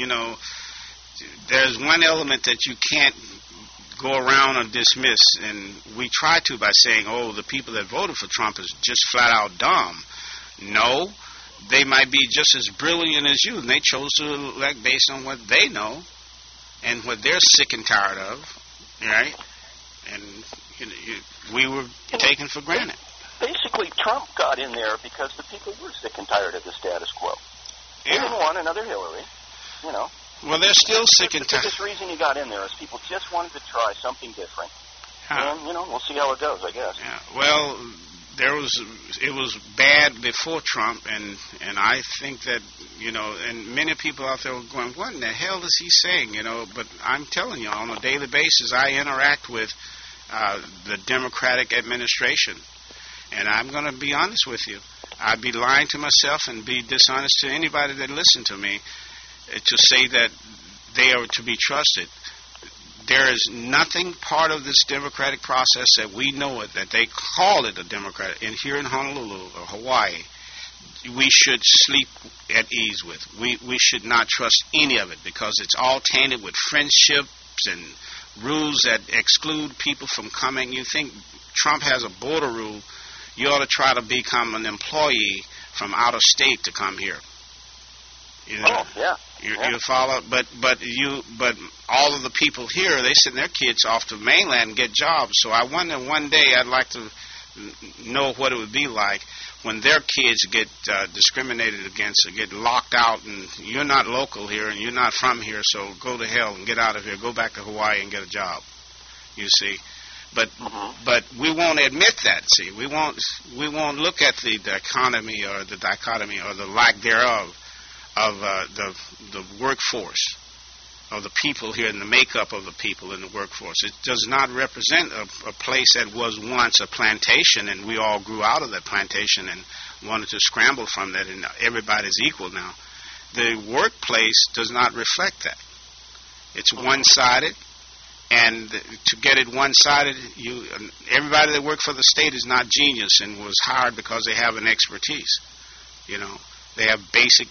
there's one element that you can't go around or dismiss, and we try to by saying, the people that voted for Trump is just flat out dumb. No, they might be just as brilliant as you, and they chose to elect based on what they know and what they're sick and tired of, right? And we were taken for granted. Basically, Trump got in there because the people were sick and tired of the status quo. Yeah. They didn't want another Hillary, Well, they're still sick and tired. The biggest reason he got in there is people just wanted to try something different. And, we'll see how it goes, I guess. Yeah. Well, it was bad before Trump, and I think that, and many people out there were going, what in the hell is he saying, But I'm telling you, on a daily basis, I interact with the Democratic administration. And I'm going to be honest with you. I'd be lying to myself and be dishonest to anybody that listened to me to say that they are to be trusted. There is nothing part of this democratic process that we know it, that they call it a democratic. And here in Honolulu or Hawaii, we should sleep at ease with. We should not trust any of it because it's all tainted with friendships and rules that exclude people from coming. You think Trump has a border rule, you ought to try to become an employee from out of state to come here. Yeah. You follow, but all of the people here, they send their kids off to mainland and get jobs. So I wonder one day I'd like to know what it would be like when their kids get discriminated against or get locked out, and you're not local here and you're not from here, so go to hell and get out of here. Go back to Hawaii and get a job. You see. But we won't admit that. See, we won't look at the economy or the dichotomy or the lack thereof of the workforce, of the people here and the makeup of the people in the workforce. It does not represent a place that was once a plantation, and we all grew out of that plantation and wanted to scramble from that, and everybody's equal now. The workplace does not reflect that. It's one-sided. And to get it one-sided, everybody that worked for the state is not genius and was hired because they have an expertise. They have basic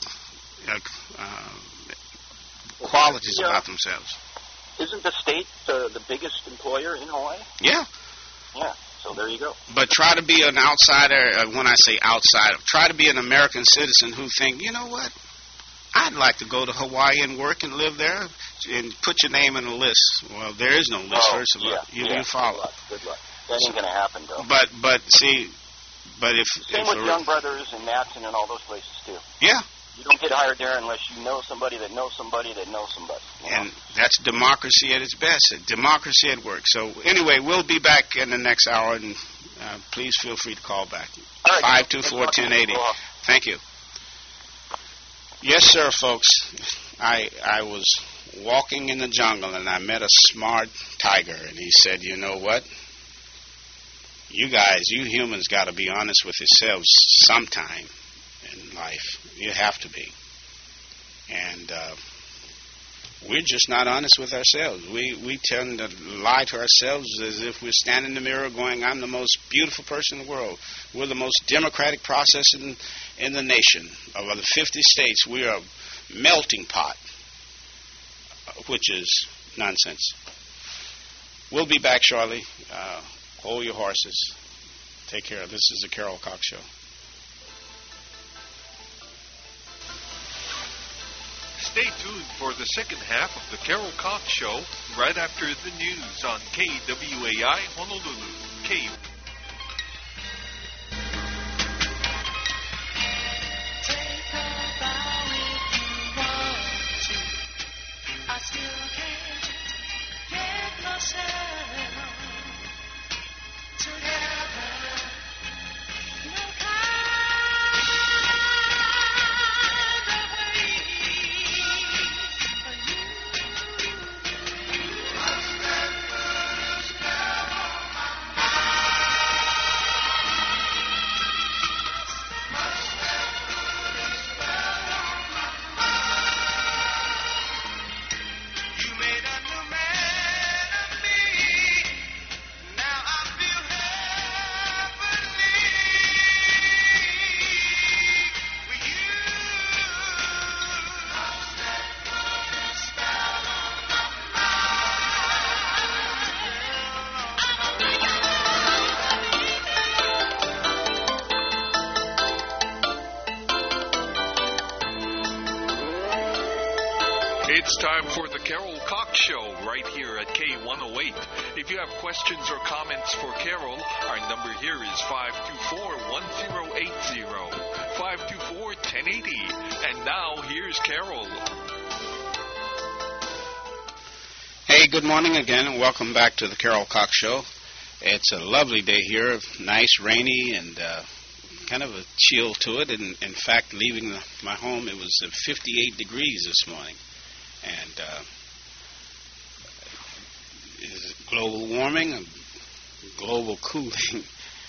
qualities about themselves. Isn't the state the biggest employer in Hawaii? Yeah. Yeah. So there you go. But try to be an outsider. When I say outsider, try to be an American citizen who think, you know what? I'd like to go to Hawaii and work and live there and put your name in a list. Well, there is no list, first of all. You follow. Good luck. That ain't going to happen, though. But see, if... Same with Young Brothers and Matson and all those places, too. Yeah. You don't get hired there unless you know somebody that knows somebody that knows somebody. And that's democracy at its best. Democracy at work. So, anyway, we'll be back in the next hour, and please feel free to call back. All right. 524-1080. Thank you. Yes, sir, folks. I was walking in the jungle, and I met a smart tiger, and he said, you know what? You guys, you humans got to be honest with yourselves sometime in life. You have to be. And we're just not honest with ourselves. We tend to lie to ourselves as if we're standing in the mirror going, I'm the most beautiful person in the world. We're the most democratic process in the nation. Of the 50 states, we are a melting pot, which is nonsense. We'll be back shortly. Hold your horses. Take care. This is the Carol Cox Show. Stay tuned for the second half of the Carol Cox Show right after the news on KWAI Honolulu. I still can't get myself together. No kind of way for you. Must that put a spell on my mind? Must that put a spell on my mind? You made a new man of me. Now I feel heavenly with you. Must that put a spell on my It's time for the Carol Cox Show right here at K108. If you have questions or comments for Carol, our number here is 524-1080, 524-1080. And now, here's Carol. Hey, good morning again, and welcome back to the Carol Cox Show. It's a lovely day here, nice, rainy, and kind of a chill to it. And in fact, leaving my home, it was 58 degrees this morning. And is global warming and global cooling.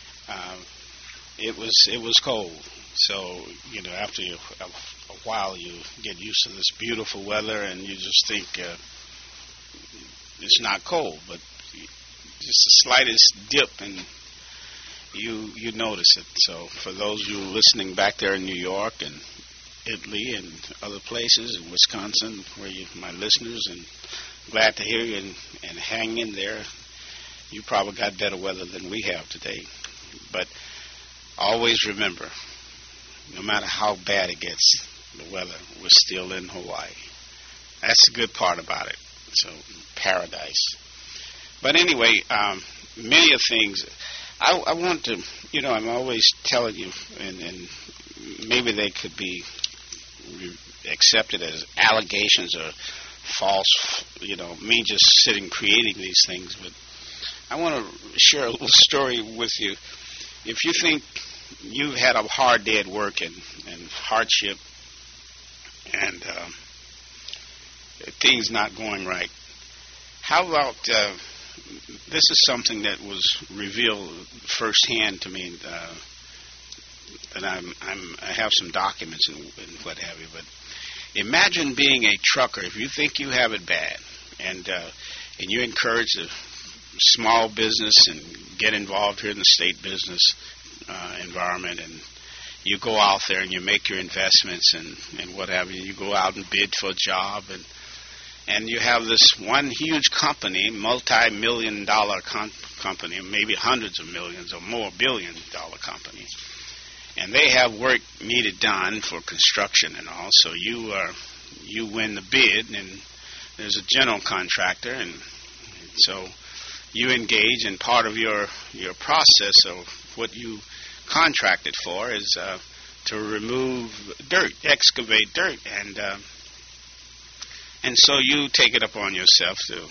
It was cold. So after a while, you get used to this beautiful weather, and you just think it's not cold, but just the slightest dip, and you notice it. So for those of you listening back there in New York and Italy and other places, in Wisconsin, where my listeners, and glad to hear you and hang in there. You probably got better weather than we have today. But always remember, no matter how bad it gets, the weather, we're still in Hawaii. That's the good part about it. So, paradise. But anyway, many of things, I want to, I'm always telling you, and maybe they could be accepted as allegations or false, me just sitting creating these things. But I want to share a little story with you. If you think you've had a hard day at work and hardship and things not going right, how about this is something that was revealed firsthand to me. That I have some documents and what have you. But imagine being a trucker. If you think you have it bad, and you encourage the small business and get involved here in the state business environment, and you go out there and you make your investments and what have you. You go out and bid for a job, and you have this one huge company, multi-million-dollar company, maybe hundreds of millions or more billion-dollar company. And they have work needed done for construction and all. So you win the bid, and there's a general contractor, and so you engage. And part of your process of what you contracted for is to remove dirt, excavate dirt, and so you take it upon yourself to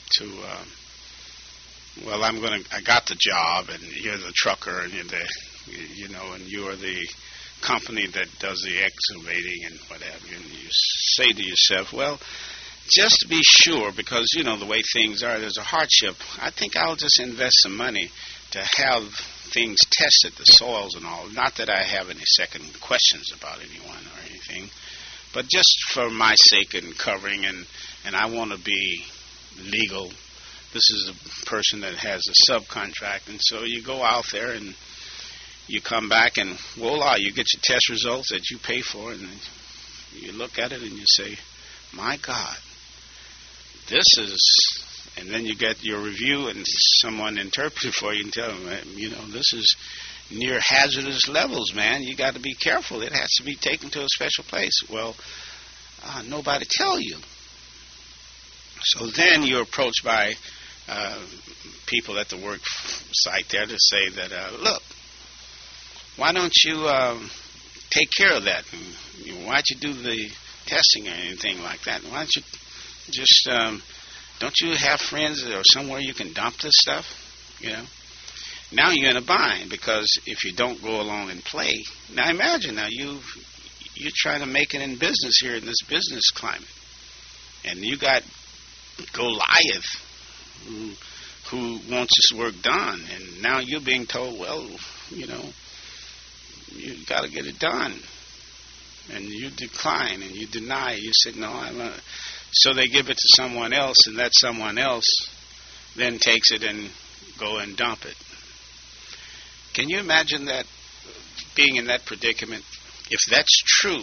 well, I got the job, and you're the trucker, and you're the and you are the company that does the excavating and what have you, and you say to yourself, well, just to be sure, because, the way things are, there's a hardship, I think I'll just invest some money to have things tested, the soils and all. Not that I have any second questions about anyone or anything, but just for my sake and covering, and I want to be legal. This is a person that has a subcontract, and so you go out there and you come back and voila, you get your test results that you pay for, and you look at it and you say, my God, this is, and then you get your review and someone interprets it for you and tell them, this is near hazardous levels, man. You got to be careful. It has to be taken to a special place. Well, nobody tell you. So then you're approached by people at the work site there to say that, look, why don't you take care of that? And why don't you do the testing or anything like that? Why don't you just, don't you have friends or somewhere you can dump this stuff? You know? Now you're in a bind because if you don't go along and play, now imagine now you're trying to make it in business here in this business climate, and you got Goliath who wants this work done, and now you're being told, well, you know, you got to get it done, and you decline and you deny. You said no, I'm not. So they give it to someone else, and that someone else then takes it and go and dump it. Can you imagine that, being in that predicament? If that's true,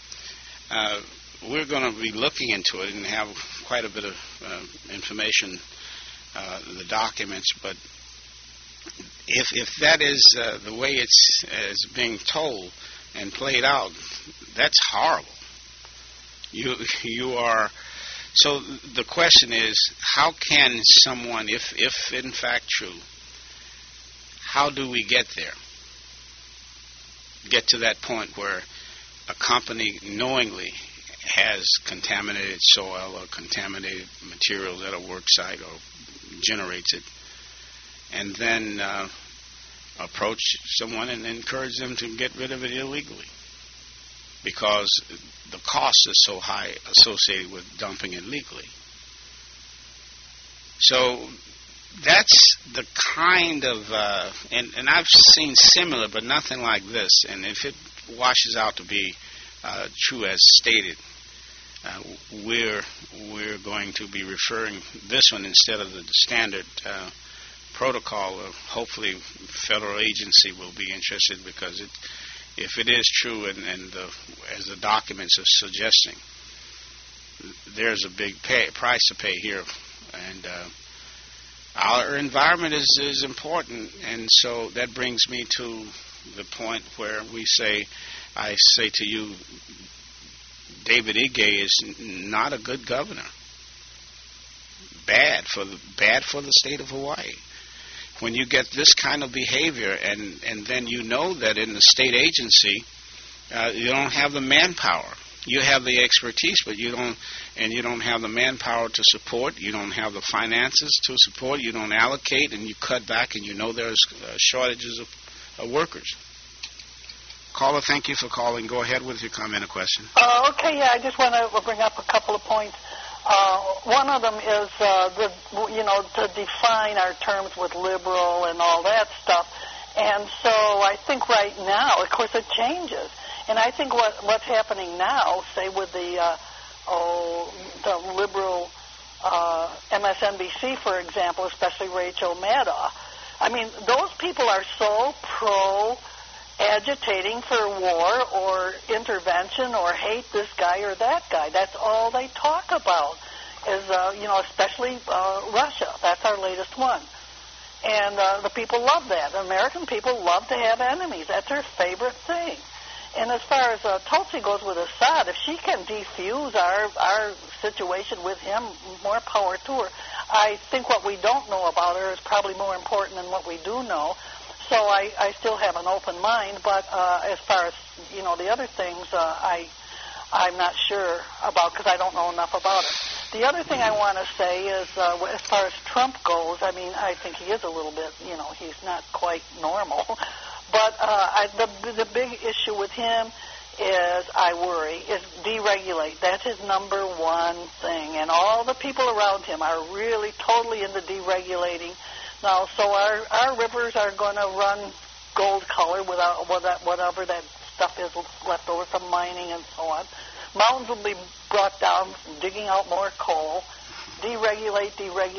we're going to be looking into it and have quite a bit of information, the documents. But if that is the way it's being told and played out, that's horrible. You are. So the question is, how can someone, if in fact true, how do we get there? Get to that point where a company knowingly has contaminated soil or contaminated materials at a work site or generates it, and then approach someone and encourage them to get rid of it illegally because the cost is so high associated with dumping it legally. So that's the kind of, and I've seen similar, but nothing like this. And if it washes out to be true as stated, we're going to be referring this one instead of the standard protocol. Hopefully, federal agency will be interested because if it is true and as the documents are suggesting, there's a big price to pay here, and our environment is important, and so that brings me to the point where I say to you, David Ige is not a good governor. Bad for the state of Hawaii. When you get this kind of behavior, and then you know that in the state agency, you don't have the manpower. You have the expertise, but you don't have the manpower to support. You don't have the finances to support. You don't allocate, and you cut back, and you know there's shortages of workers. Caller, thank you for calling. Go ahead with your comment or question. Okay, yeah, I just want to bring up a couple of points. One of them is to define our terms with liberal and all that stuff. And so I think right now, of course, it changes. And I think what's happening now, say with the liberal MSNBC, for example, especially Rachel Maddow, I mean, those people are so agitating for war or intervention or hate this guy or that guy. That's all they talk about is, especially Russia. That's our latest one. And the people love that. American people love to have enemies. That's their favorite thing. And as far as Tulsi goes with Assad, if she can defuse our situation with him, more power to her. I think what we don't know about her is probably more important than what we do know. So I still have an open mind, but as far as, the other things, I'm not sure about because I don't know enough about it. The other thing I want to say is as far as Trump goes, I mean, I think he is a little bit, he's not quite normal. But the big issue with him is, I worry, is deregulate. That's his number one thing. And all the people around him are really totally into deregulating. Now, so our rivers are going to run gold color without whatever that stuff is left over from mining and so on. Mountains will be brought down, digging out more coal. Deregulate.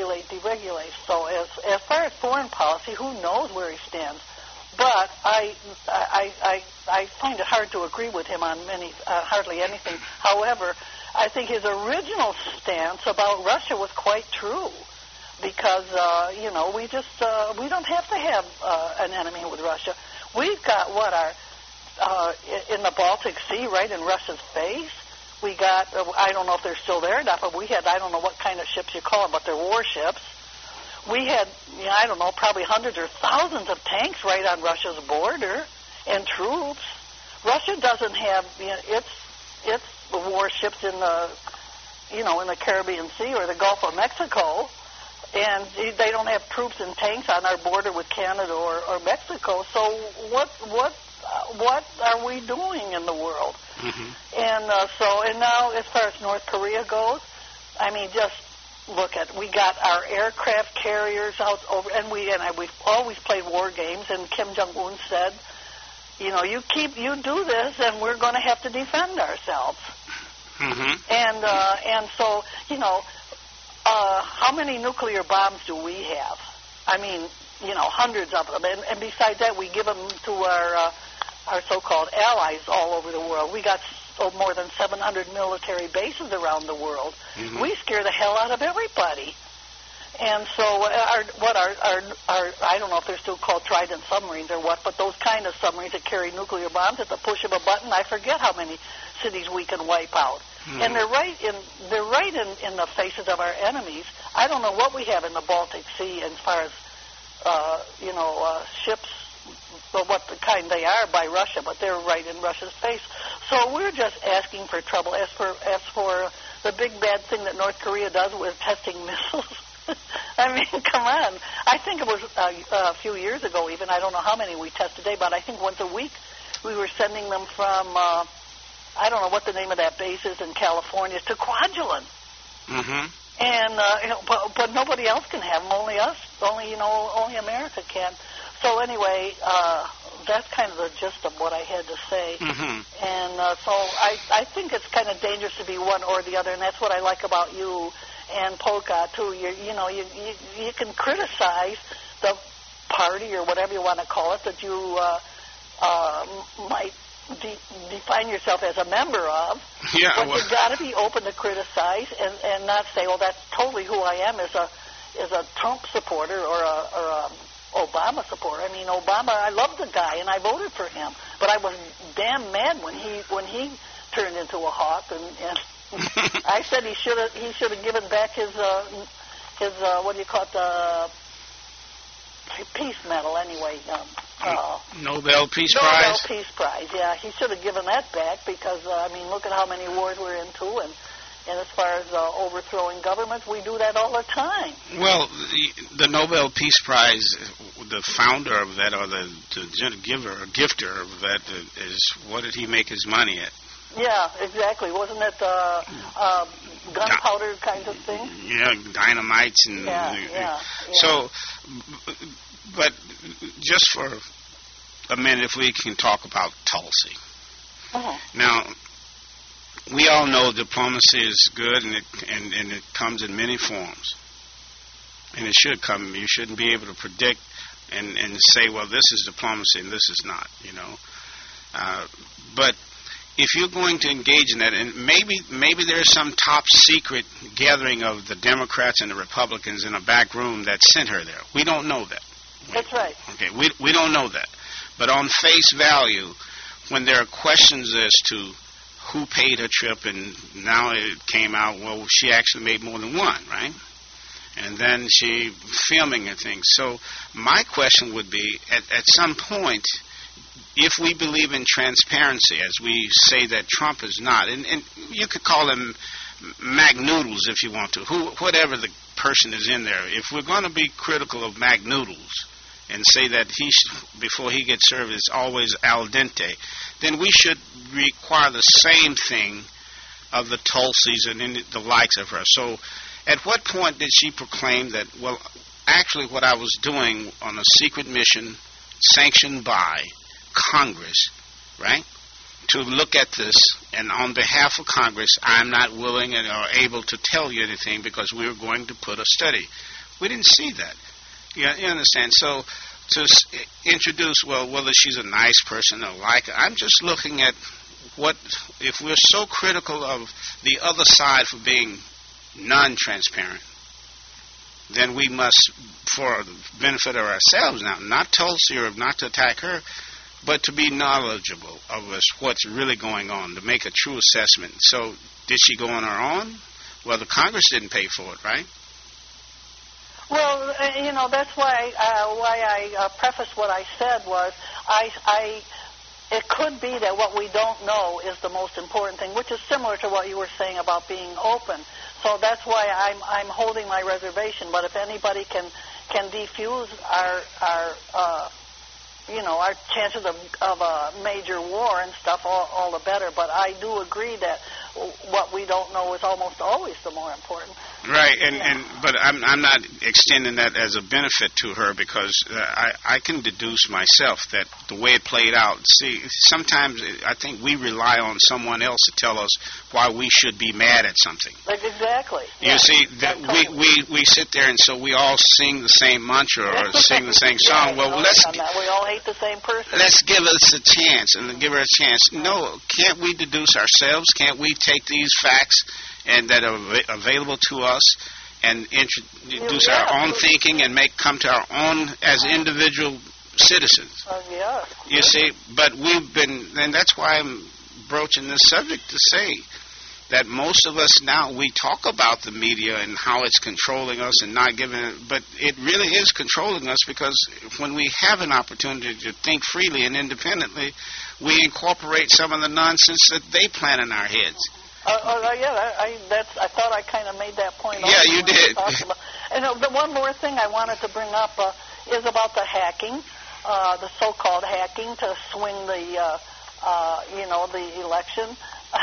So as far as foreign policy, who knows where he stands? But I find it hard to agree with him on hardly anything. However, I think his original stance about Russia was quite true. Because, we don't have to have an enemy with Russia. We've got in the Baltic Sea, right in Russia's face, We got, I don't know if they're still there or not, but we had, I don't know what kind of ships you call them, but they're warships. We had, I don't know, probably hundreds or thousands of tanks right on Russia's border and troops. Russia doesn't have, its warships in the, in the Caribbean Sea or the Gulf of Mexico, and they don't have troops and tanks on our border with Canada or Mexico. So what are we doing in the world? Mm-hmm. And now as far as North Korea goes, I mean, just look at, we got our aircraft carriers out over, and we've always played war games, and Kim Jong-un said, you do this, and we're going to have to defend ourselves. Mm-hmm. And so, how many nuclear bombs do we have? I mean, hundreds of them. And besides that, we give them to our so-called allies all over the world. We got more than 700 military bases around the world. Mm-hmm. We scare the hell out of everybody. And so I don't know if they're still called Trident submarines or what, but those kind of submarines that carry nuclear bombs at the push of a button, I forget how many cities we can wipe out. Mm-hmm. And they're right in the faces of our enemies. I don't know what we have in the Baltic Sea as far as ships, or what the kind they are by Russia, but they're right in Russia's face. So we're just asking for trouble. As for the big bad thing that North Korea does with testing missiles, I mean, come on. I think it was a few years ago even. I don't know how many we test today, but I think once a week we were sending them from, I don't know what the name of that base is in California, to Kwajalein. Mm-hmm. And but nobody else can have them. Only us. Only America can. So anyway, that's kind of the gist of what I had to say. Mm-hmm. And so I think it's kind of dangerous to be one or the other, and that's what I like about you and Polka too. You can criticize the party or whatever you want to call it that you might define yourself as a member of. Yeah, but you've got to be open to criticize and not say, well, that's totally who I am as a Trump supporter or a Obama supporter. I mean, Obama, I love the guy and I voted for him, but I was damn mad when he turned into a hawk, and I said he should have given back his what do you call it, the peace medal anyway. Nobel Peace Prize. Nobel Peace Prize. Yeah, he should have given that back because I mean, look at how many wars we're into, and as far as overthrowing governments, we do that all the time. Well, the Nobel Peace Prize, the founder of that, or the giver or gifter of that, is, what did he make his money at? Yeah, exactly. Wasn't it gunpowder kind of thing? Yeah, dynamites and yeah. So, but just for a minute, if we can talk about Tulsi. Mm-hmm. Now, we all know diplomacy is good, and it comes in many forms, and it should come. You shouldn't be able to predict and say, well, this is diplomacy and this is not. But if you're going to engage in that, and maybe there's some top secret gathering of the Democrats and the Republicans in a back room that sent her there. We don't know that. That's right. Okay, we don't know that. But on face value, when there are questions as to who paid her trip, and now it came out, well, she actually made more than one, right? And then she filming and things. So my question would be, at some point, if we believe in transparency, as we say that Trump is not, and you could call him McNoodles if you want to, whatever the person is in there, if we're going to be critical of McNoodles and say that before he gets served, it's always al dente, then we should require the same thing of the Tulsis and the likes of her. So at what point did she proclaim that, well, actually what I was doing on a secret mission sanctioned by Congress, right, to look at this, and on behalf of Congress, I'm not willing or able to tell you anything because we're going to put a study. We didn't see that. You understand? So to introduce, well, whether she's a nice person or like her, I'm just looking at what, if we're so critical of the other side for being non-transparent, then we must, for the benefit of ourselves now, not Tulsi or not to attack her, but to be knowledgeable of what's really going on, to make a true assessment. So did she go on her own? Well, the Congress didn't pay for it, right? Well, that's why I prefaced what I said was it could be that what we don't know is the most important thing, which is similar to what you were saying about being open. So that's why I'm holding my reservation. But if anybody can defuse our chances of a major war and stuff, all the better. But I do agree that what we don't know is almost always the more important. Right, but I'm not extending that as a benefit to her, because I can deduce myself that the way it played out. See, sometimes I think we rely on someone else to tell us why we should be mad at something. Exactly. You see, that we sit there and so we all sing the same mantra or sing the same song. Well, we all hate the same person. Let's give us a chance and give her a chance. No, can't we deduce ourselves? Can't we take these facts and that are available to us and introduce our own thinking and come to our own as individual citizens? You see, but and that's why I'm broaching this subject to say that most of us now, we talk about the media and how it's controlling us and not giving it, but it really is controlling us, because when we have an opportunity to think freely and independently, we incorporate some of the nonsense that they plant in our heads. I thought I kind of made that point. Yeah, you did. And the one more thing I wanted to bring up is about the hacking, the so-called hacking to swing the election.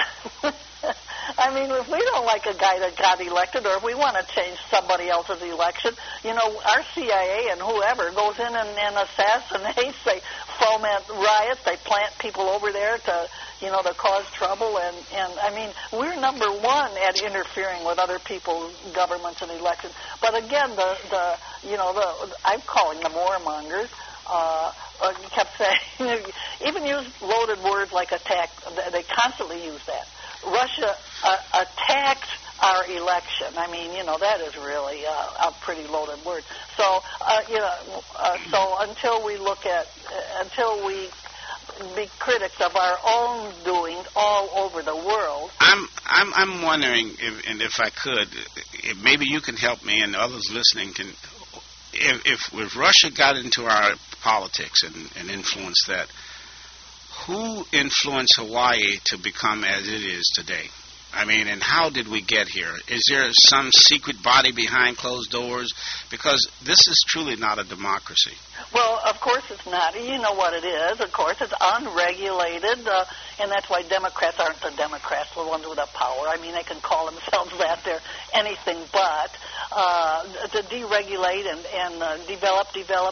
I mean, if we don't like a guy that got elected, or if we want to change somebody else's election, our CIA and whoever goes in and assassinates, they foment riots, they plant people over there to cause trouble, and I mean, we're number one at interfering with other people's governments and elections. But again, I'm calling them warmongers. You kept saying, even use loaded words like attack. They constantly use that. Russia attacked our election. I mean, that is really a pretty loaded word. So, so until we be critics of our own doings all over the world. I'm wondering if I could, maybe you can help me and others listening can. If Russia got into our politics and influenced that, who influenced Hawaii to become as it is today? I mean, and how did we get here? Is there some secret body behind closed doors? Because this is truly not a democracy. Well, of course it's not. You know what it is. Of course, it's unregulated, and that's why Democrats aren't the Democrats, the ones with the power. I mean, they can call themselves that. They're anything but. To deregulate and develop,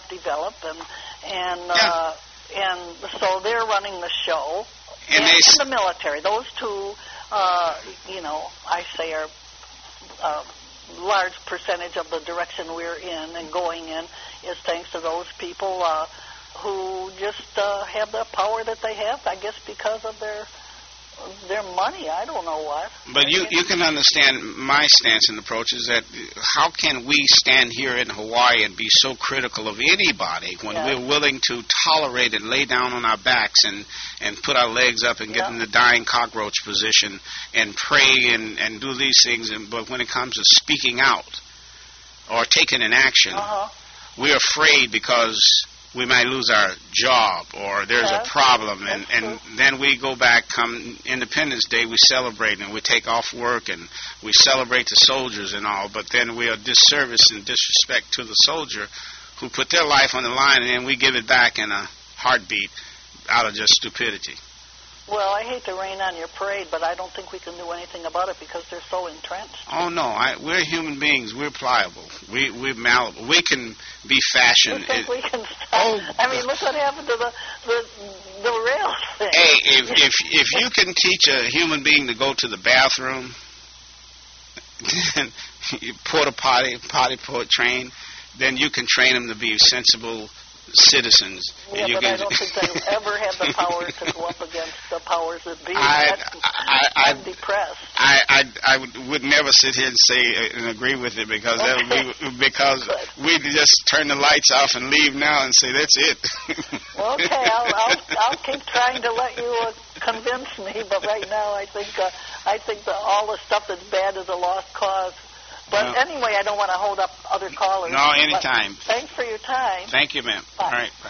and so they're running the show. And the military. Those two, I say are a large percentage of the direction we're in and going in is thanks to those people who just have the power that they have, I guess, because of their money. I don't know what. But you can understand my stance and approach is that how can we stand here in Hawaii and be so critical of anybody when we're willing to tolerate and lay down on our backs and put our legs up and get in the dying cockroach position and pray and do these things, but when it comes to speaking out or taking an action, we're afraid because we might lose our job or there's a problem, and then we go back come Independence Day, we celebrate and we take off work and we celebrate the soldiers and all, but then we are disservice and disrespect to the soldier who put their life on the line, and then we give it back in a heartbeat out of just stupidity. Well, I hate to rain on your parade, but I don't think we can do anything about it because they're so entrenched. Oh, no. We're human beings. We're pliable. We're malleable. We can be fashioned. You think we can stop? I mean, look what happened to the rail thing. Hey, if you can teach a human being to go to the bathroom, porta potty train, then you can train them to be sensible citizens. Yeah, and you but can, I don't think they'll ever have the power to go up against the powers that be. I'm depressed. I would never sit here and say and agree with it, because that would be because we just turn the lights off and leave now and say that's it. Okay, I'll keep trying to let you convince me, but right now I think that all the stuff that's bad is a lost cause. But anyway, I don't want to hold up other callers. No, anytime. Thanks for your time. Thank you, ma'am. Bye. All right, bye.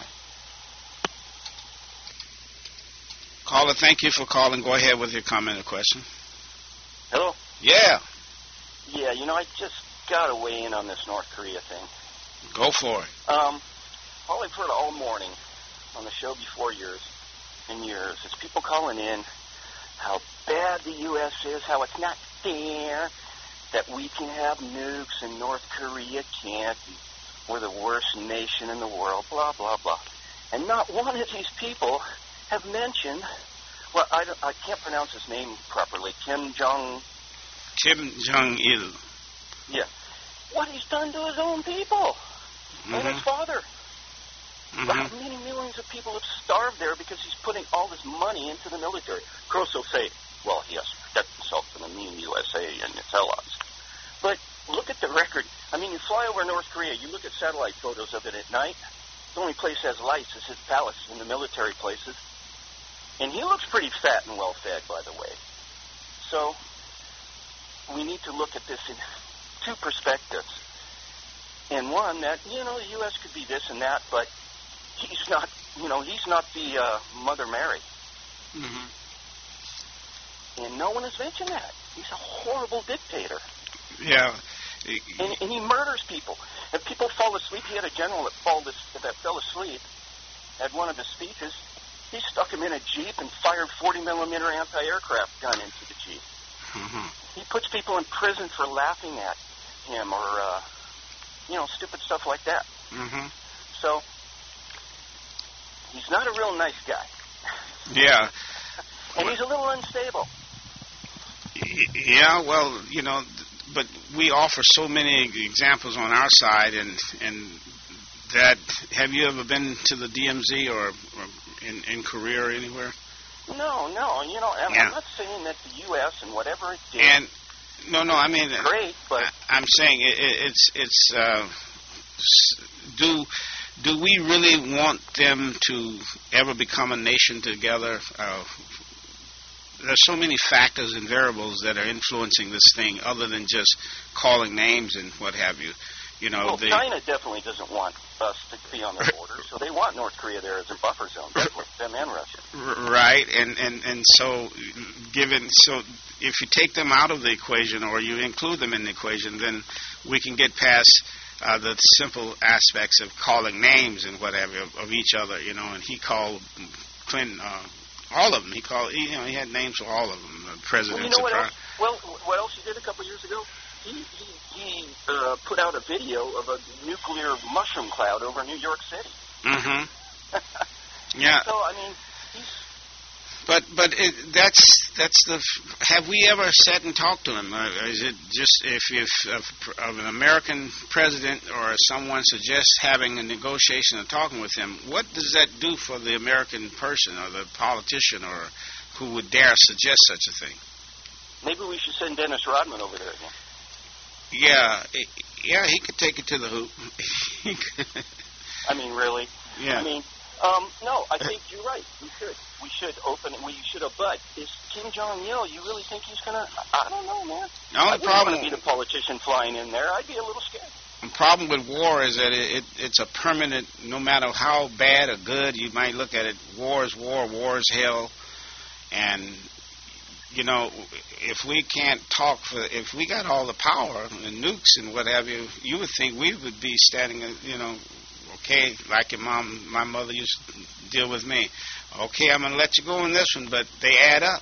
Caller, thank you for calling. Go ahead with your comment or question. Hello? Yeah, Yeah, I just got to weigh in on this North Korea thing. go for it. All I've heard all morning on the show before yours is people calling in how bad the U.S. is, how it's not fair that we can have nukes and North Korea can't. And we're the worst nation in the world, blah, blah, blah. And not one of these people have mentioned, well, I can't pronounce his name properly, Kim Jong-il. Yeah. What he's done to his own people and his father. How many millions of people have starved there because he's putting all this money into the military? Crows will say, well, he has to protect himself from the mean USA and its allies. But look at the record. I mean, you fly over North Korea, you look at satellite photos of it at night. The only place that has lights is his palace in the military places. And he looks pretty fat and well-fed, by the way. So we need to look at this in two perspectives. And one, that, the U.S. could be this and that, but he's not, he's not the Mother Mary. And no one has mentioned that. He's a horrible dictator. Yeah. And he murders people. If people fall asleep, he had a general that fell asleep at one of his speeches. He stuck him in a Jeep and fired 40-millimeter anti-aircraft gun into the Jeep. He puts people in prison for laughing at him or, stupid stuff like that. So he's not a real nice guy. Yeah. And he's a little unstable. Yeah, well, but we offer so many examples on our side, and that, have you ever been to the DMZ or in Korea or anywhere? No, I'm not saying that the U.S. and whatever it did. And no, I mean, great, but I'm saying it's do we really want them to ever become a nation together? There's so many factors and variables that are influencing this thing, other than just calling names and what have you. China definitely doesn't want us to be on their border, so they want North Korea there as a buffer zone, definitely, them and Russia. Right, and so if you take them out of the equation or you include them in the equation, then we can get past the simple aspects of calling names and whatever of each other, and he called Clinton, all of them. He called, he had names for all of them, the presidents. Well, what else he did a couple years ago? He put out a video of a nuclear mushroom cloud over New York City. Yeah. So, I mean, that's the. Have we ever sat and talked to him? Is it just if an American president or someone suggests having a negotiation and talking with him, what does that do for the American person or the politician or who would dare suggest such a thing? Maybe we should send Dennis Rodman over there again. Yeah, he could take it to the hoop. I mean, really? Yeah. I mean, no, I think you're right. We should open it. We should have. But is Kim Jong-il, you really think he's going to? I don't know, man. No, I wouldn't want to be the politician flying in there. I'd be a little scared. The problem with war is that it's a permanent, no matter how bad or good you might look at it, war is war, war is hell. And, if we can't talk, if we got all the power and nukes and what have you, you would think we would be standing, okay, like my mother used to deal with me. Okay, I'm going to let you go on this one, but they add up.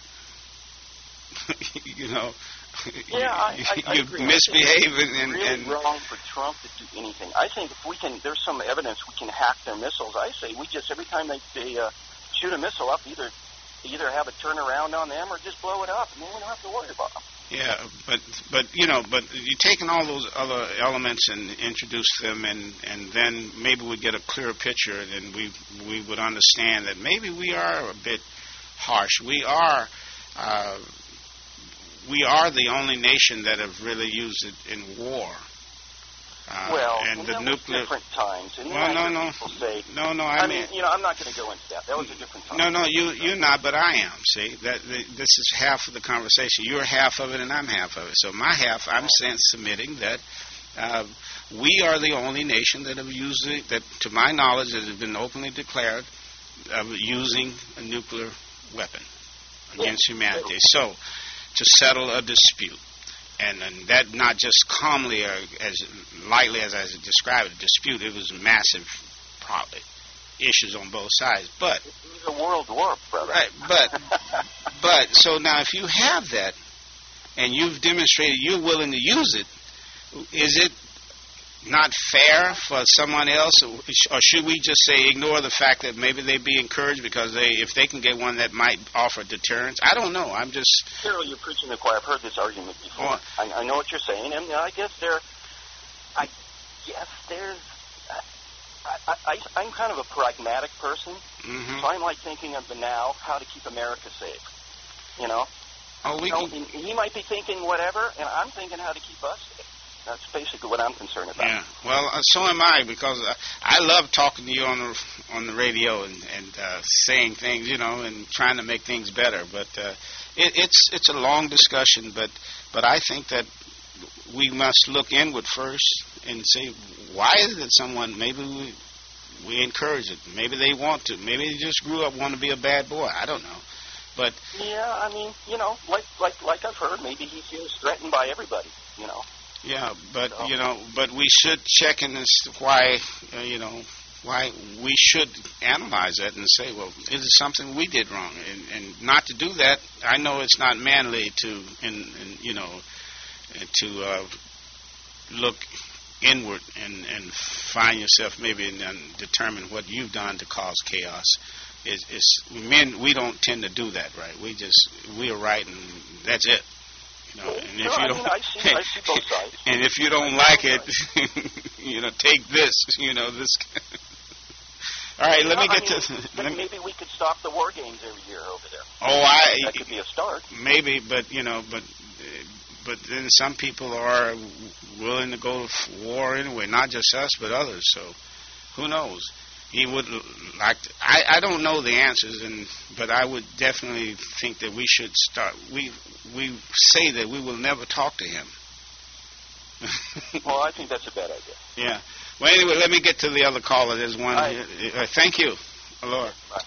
Yeah, I you agree. misbehave it's really wrong for Trump to do anything. I think if we can, there's some evidence we can hack their missiles. I say we just, every time they shoot a missile up, either have a turnaround on them or just blow it up, and then we don't have to worry about them. Yeah, but you're taking all those other elements and introduce them, and then maybe we get a clearer picture, and we would understand that maybe we are a bit harsh. We are the only nation that have really used it in war. And the nuclear different times. And no. People say, I mean, I'm not going to go into that. That was a different time. No, you're not, but I am. See, this is half of the conversation. You're half of it, and I'm half of it. So my half, I'm submitting that we are the only nation that have used it, that, to my knowledge, that has been openly declared of using a nuclear weapon against humanity. So, to settle a dispute. And that not just calmly or as lightly as I described a dispute, it was massive issues on both sides. But it was a world war, brother. Right, but so now if you have that and you've demonstrated you're willing to use it, is it not fair for someone else, or should we just say ignore the fact that maybe they'd be encouraged because if they can get one that might offer deterrence? I don't know. I'm just... Carol, you're preaching the choir. I've heard this argument before. Well, I know what you're saying, and I guess there's... I'm kind of a pragmatic person, so I'm like thinking of the now, how to keep America safe. You know? He might be thinking whatever, and I'm thinking how to keep us safe. That's basically what I'm concerned about. Yeah, well, so am I, because I love talking to you on the radio and saying things, and trying to make things better. But it's a long discussion. But I think that we must look inward first and say, why is it that someone, maybe we encourage it, maybe they want to, maybe they just grew up want to be a bad boy. I don't know. But yeah, I mean, like I've heard, maybe he feels threatened by everybody. Yeah, but but we should check in as to why why we should analyze that and say, well, is it something we did wrong? And not to do that, I know it's not manly to look inward and find yourself maybe and determine what you've done to cause chaos. It's men, we don't tend to do that, right? We are right, and that's it. And if you don't, I see both sides. And if you don't like it, take this. This. All right, let me get to. Maybe we could stop the war games every year over there. That could be a start. Maybe, but but then some people are willing to go to war anyway. Not just us, but others. So, who knows? He would like to, I don't know the answers, but I would definitely think that we should start. We say that we will never talk to him. Well, I think that's a bad idea. Yeah. Well, anyway, let me get to the other caller. There's one here. Thank you. Hello. Bye.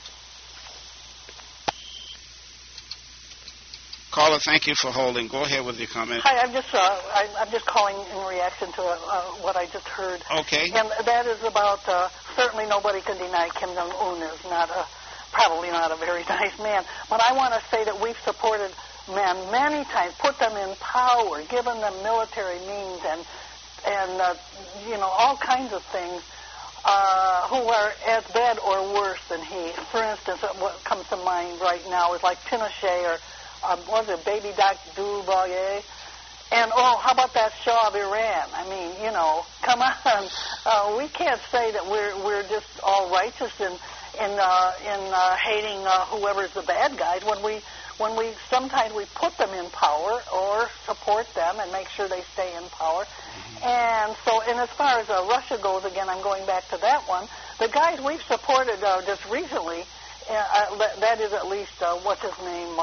Caller, thank you for holding. Go ahead with your comment. Hi, I'm just calling in reaction to what I just heard. Okay. And that is about certainly nobody can deny Kim Jong-un is probably not a very nice man. But I want to say that we've supported men many times, put them in power, given them military means and all kinds of things who are as bad or worse than he. For instance, what comes to mind right now is like Pinochet or was it Baby Doc Duvalier? And, how about that Shah of Iran? I mean, come on. We can't say that we're just all righteous in hating whoever's the bad guys when we sometimes we put them in power or support them and make sure they stay in power. And as far as Russia goes, again, I'm going back to that one. The guys we've supported just recently, that is at least, what's his name?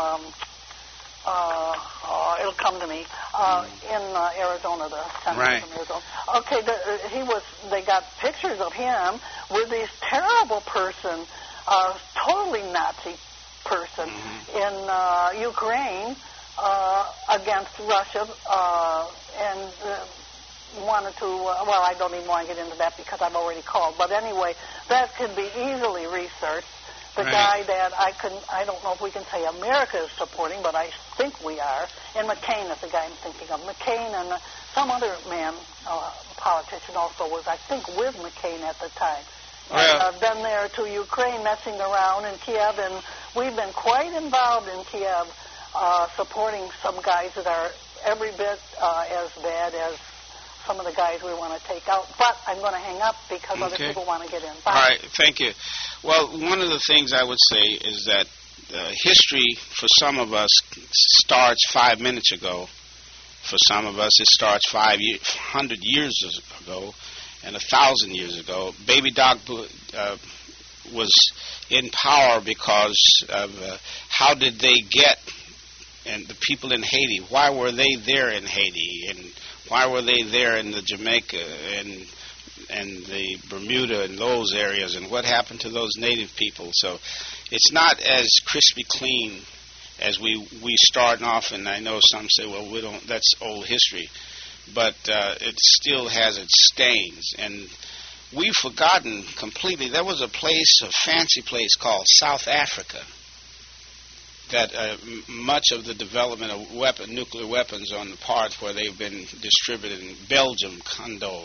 It'll come to me. In Arizona, the senator from Arizona. Okay, they got pictures of him with this terrible person, totally Nazi person in Ukraine against Russia, and wanted to. Well, I don't even want to get into that because I've already called. But anyway, that can be easily researched. The guy that I don't know if we can say America is supporting, but I think we are. And McCain is the guy I'm thinking of. McCain and some other man, politician also was, I think, with McCain at the time. And I've been there to Ukraine messing around in Kiev, and we've been quite involved in Kiev supporting some guys that are every bit as bad as some of the guys we want to take out. But I'm going to hang up because other Okay. people want to get in. Bye. All right, thank you. Well, one of the things I would say is that history, for some of us, starts 5 minutes ago. For some of us, it starts 500 years ago and 1,000 years ago. Baby Doc was in power because of how did they get, and the people in Haiti, why were they there in Haiti, and why were they there in the Jamaica and the Bermuda and those areas, and what happened to those native people? So it's not as crispy clean as we starting off, and I know some say, well, we don't, that's old history, but it still has its stains, and we've forgotten completely. There was a place, a fancy place called South Africa, that much of the development of nuclear weapons on the parts where they've been distributed in Belgium, Congo,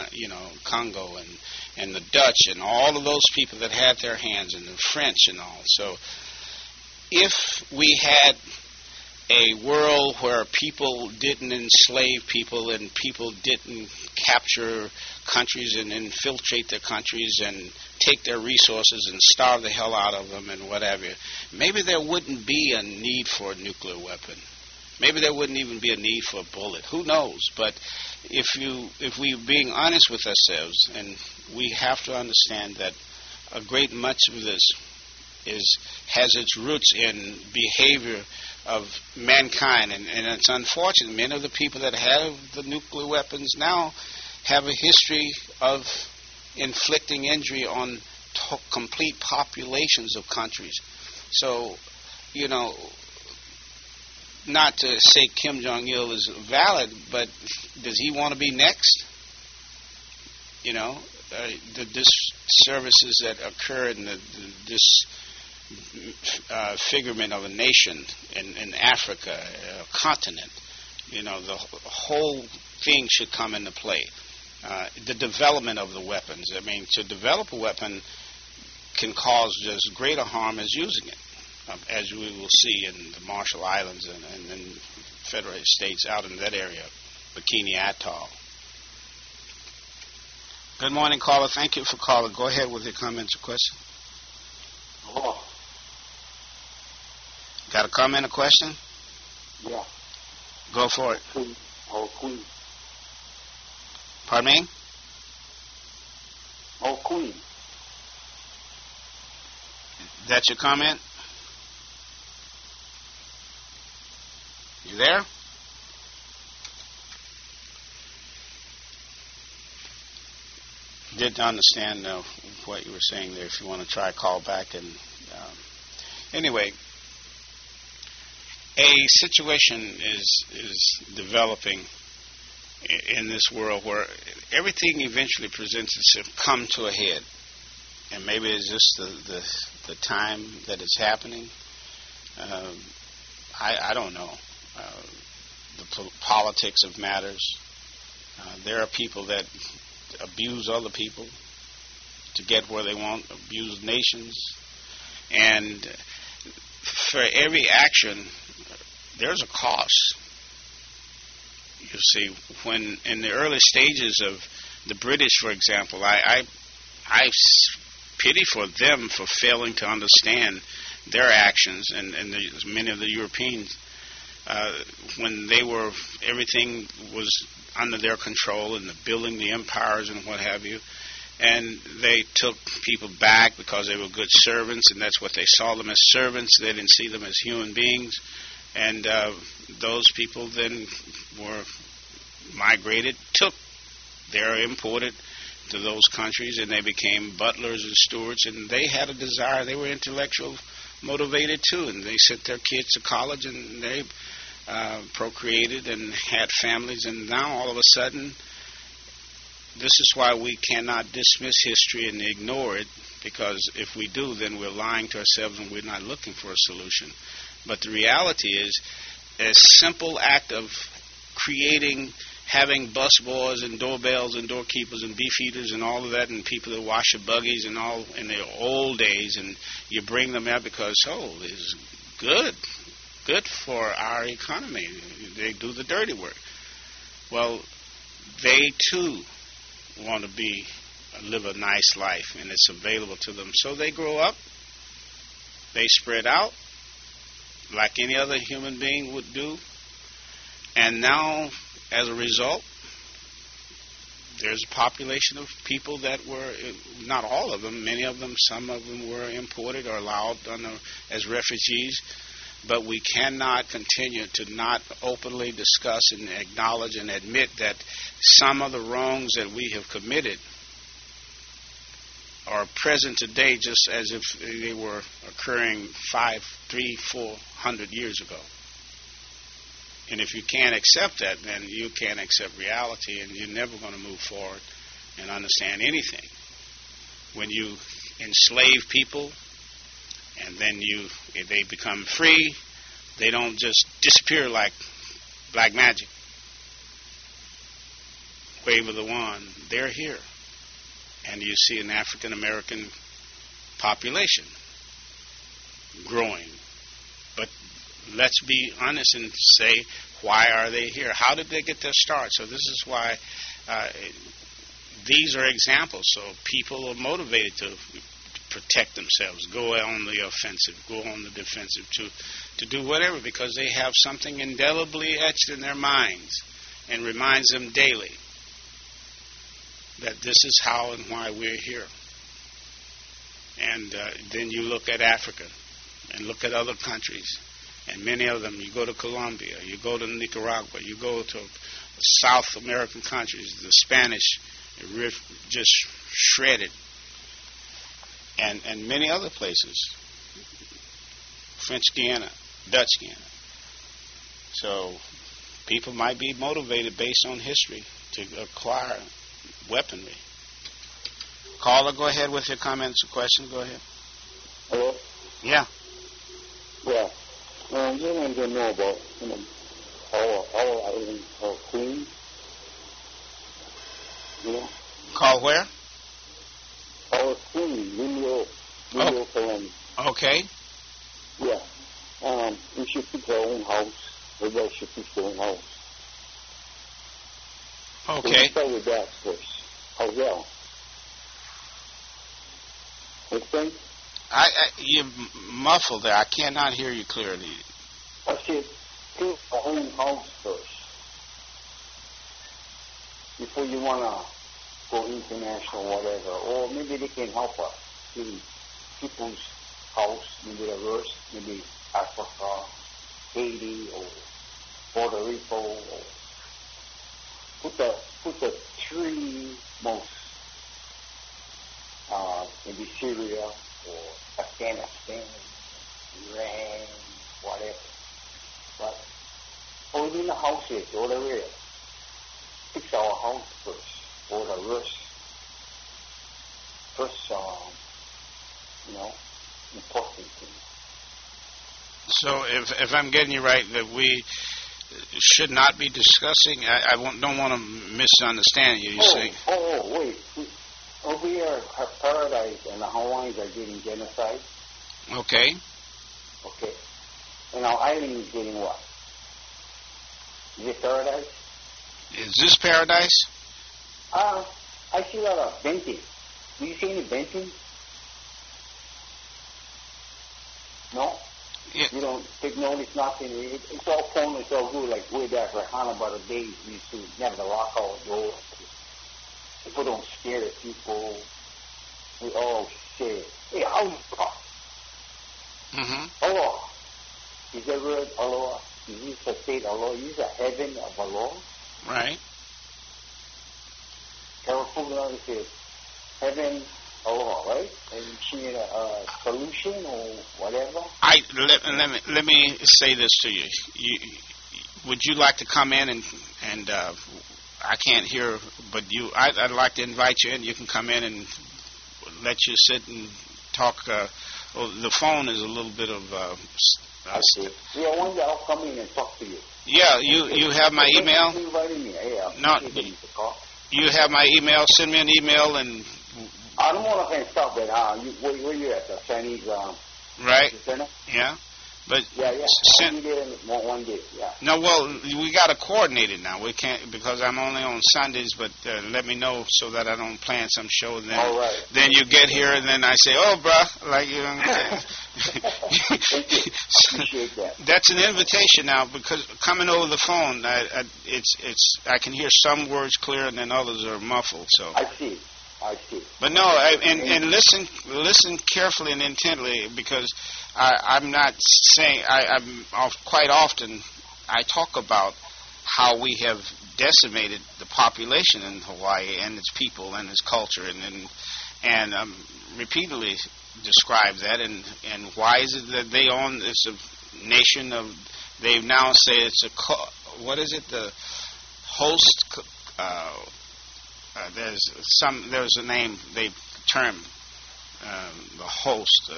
and the Dutch, and all of those people that had their hands, and the French and all. So if we had a world where people didn't enslave people and people didn't capture countries and infiltrate their countries and take their resources and starve the hell out of them and whatever, maybe there wouldn't be a need for a nuclear weapon. Maybe there wouldn't even be a need for a bullet. Who knows? But if we're being honest with ourselves, and we have to understand that a great much of this has its roots in behavior of mankind, and it's unfortunate. Many of the people that have the nuclear weapons now have a history of inflicting injury on complete populations of countries. So, not to say Kim Jong-il is valid, but does he want to be next? The disservices that occur in this figurement of a nation in Africa, a continent, the whole thing should come into play. The development of the weapons. I mean, to develop a weapon can cause just greater harm as using it, as we will see in the Marshall Islands and in Federated States out in that area, Bikini Atoll. Good morning, caller. Thank you for calling. Go ahead with your comments or questions. Hello. Got a comment or question? Yeah. Go for it. Queen. Pardon me? Queen. That's your comment? You there? Didn't understand what you were saying there. If you want to try, call back. And anyway, a situation is developing in this world where everything eventually presents itself, come to a head, and maybe it's just the time that it's happening. I don't know. The politics of matters. There are people that abuse other people to get where they want, abuse nations, and for every action, there's a cost. You see, when in the early stages of the British, for example, I pity for them for failing to understand their actions, and many of the Europeans, when everything was under their control and building the empires and what have you, and they took people back because they were good servants, and that's what they saw them as, servants. They didn't see them as human beings, and those people then were migrated, they're imported to those countries, and they became butlers and stewards, and they had a desire. They were intellectual motivated too, and they sent their kids to college, and they procreated and had families, and now all of a sudden, this is why we cannot dismiss history and ignore it, because if we do, then we're lying to ourselves and we're not looking for a solution. But the reality is, a simple act of having busboys and doorbells and doorkeepers and beef eaters and all of that, and people that wash your buggies and all in the old days, and you bring them out because, it's good. good for our economy. They do the dirty work. Well, they too want to live a nice life, and it's available to them. So they grow up, they spread out like any other human being would do, and now, as a result, there's a population of people that were, not all of them, many of them, some of them were imported or allowed as refugees, but we cannot continue to not openly discuss and acknowledge and admit that some of the wrongs that we have committed are present today just as if they were occurring 400 years ago. And if you can't accept that, then you can't accept reality, and you're never going to move forward and understand anything. When you enslave people, and then if they become free, they don't just disappear like black magic. Wave of the wand, they're here. And you see an African American population growing. But let's be honest and say, why are they here? How did they get their start? So this is why these are examples. So people are motivated to protect themselves, go on the offensive, go on the defensive, to do whatever, because they have something indelibly etched in their minds and reminds them daily that this is how and why we're here. And then you look at Africa and look at other countries, and many of them, you go to Colombia, you go to Nicaragua, you go to South American countries, the Spanish just shredded, and many other places, French Guiana, Dutch Guiana. So people might be motivated based on history to acquire weaponry. Caller, go ahead with your comments or questions. Go ahead. Hello? Yeah. Yeah. You want to know about, our island, our queen, Call where? Our queen, Leo Colon. Okay. Yeah. We should pick our own house. Everybody should pick their own house. So Okay. let's start with that first. How's that? Understand? You muffled there. I cannot hear you clearly. I said, pick our own house first. Before you want to go international, whatever. Or maybe they can help us in people's house, maybe the worst, maybe Africa, Haiti, or Puerto Rico, or put the three most, maybe Syria or Afghanistan, Iran, whatever. But holding the houses all the way, fix our house first, or the worst. First, important thing. So if I'm getting you right, that we should not be discussing, I don't want to misunderstand you. You're saying... wait. Over here, Paradise and the Hawaiians are getting genocide. Okay. Okay. And our island is getting what? Is it Paradise? Is this Paradise? I see a lot of venting. Do you see any venting? No? Yeah. You don't take notice, nothing. It's all fun, it's all good, like way back for Hannibal days, we used to never lock our doors. People don't scare the people. We all say, hey, how's it? Mm-hmm. Allah. Is that word Allah? Is this a state Allah? Is this a heaven of Allah? Right. California says heaven Allah, right? And she need a solution or whatever. Let me say this to you. Would you like to come in and I can't hear, but I'd like to invite you in. You can come in and let you sit and talk. The phone is a little bit of. Yeah, one day I'll come in and talk to you. Yeah, you have my email. You invited me. Yeah, No, you have my email. Send me an email and. I don't want to stop it. Where you at? The Chinese right. center? Yeah. But Yeah. I'll be there one day. Yeah. no, well, we got to coordinate it now. We can't because I'm only on Sundays. But let me know so that I don't plan some show. And then, All right. then you get here, and then I say, "Oh, bruh," like you know. Thank you. Appreciate that. That's an invitation now because coming over the phone, I can hear some words clear and then others are muffled. So. I see. But no, and listen carefully and intently because I'm not saying I'm quite often I talk about how we have decimated the population in Hawaii and its people and its culture and repeatedly describe that and why is it that they own it's a nation of they now say it's what is it the host there's a name they term the host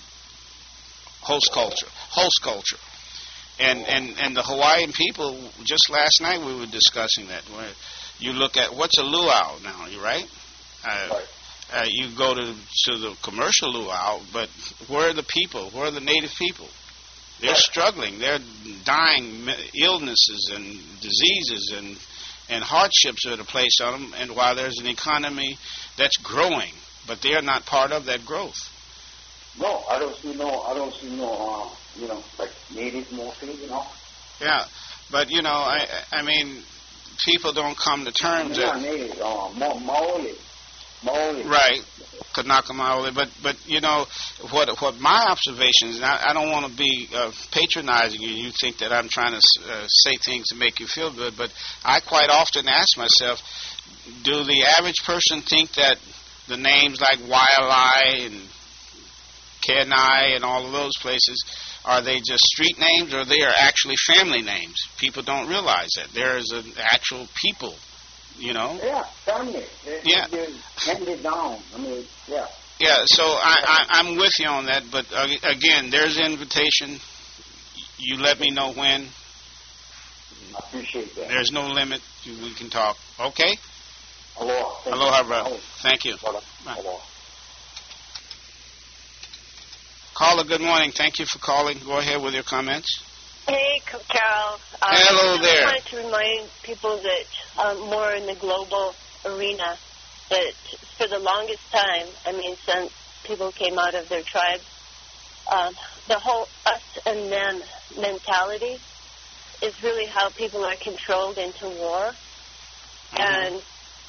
culture and the Hawaiian people just last night we were discussing that where you look at what's a luau now you right you go to the commercial luau but where are the people where are the native people they're struggling they're dying illnesses and diseases and hardships that are placed on them, and while there's an economy that's growing, but they are not part of that growth. No, I don't see no, like native mostly, Yeah, but I mean, people don't come to terms that. Not native, Maoli. Right, Kanaka Maoli. But what my observations, and I don't want to be patronizing you. You think that I'm trying to say things to make you feel good, but I quite often ask myself, do the average person think that the names like Waialae and Kenai and all of those places, are they just street names or they are actually family names? People don't realize that. There is an actual people. Yeah, family. They're handed down. I mean, yeah. Yeah, so I'm with you on that, but again, there's an invitation. You let me know when. I appreciate that. There's no limit. We can talk. Okay? Aloha. Aloha, brother. Thank you. Aloha. Caller, good morning. Thank you for calling. Go ahead with your comments. Hey, Carol. Hello there. I wanted to remind people that more in the global arena that for the longest time, since people came out of their tribes, the whole us and them mentality is really how people are controlled into war. And,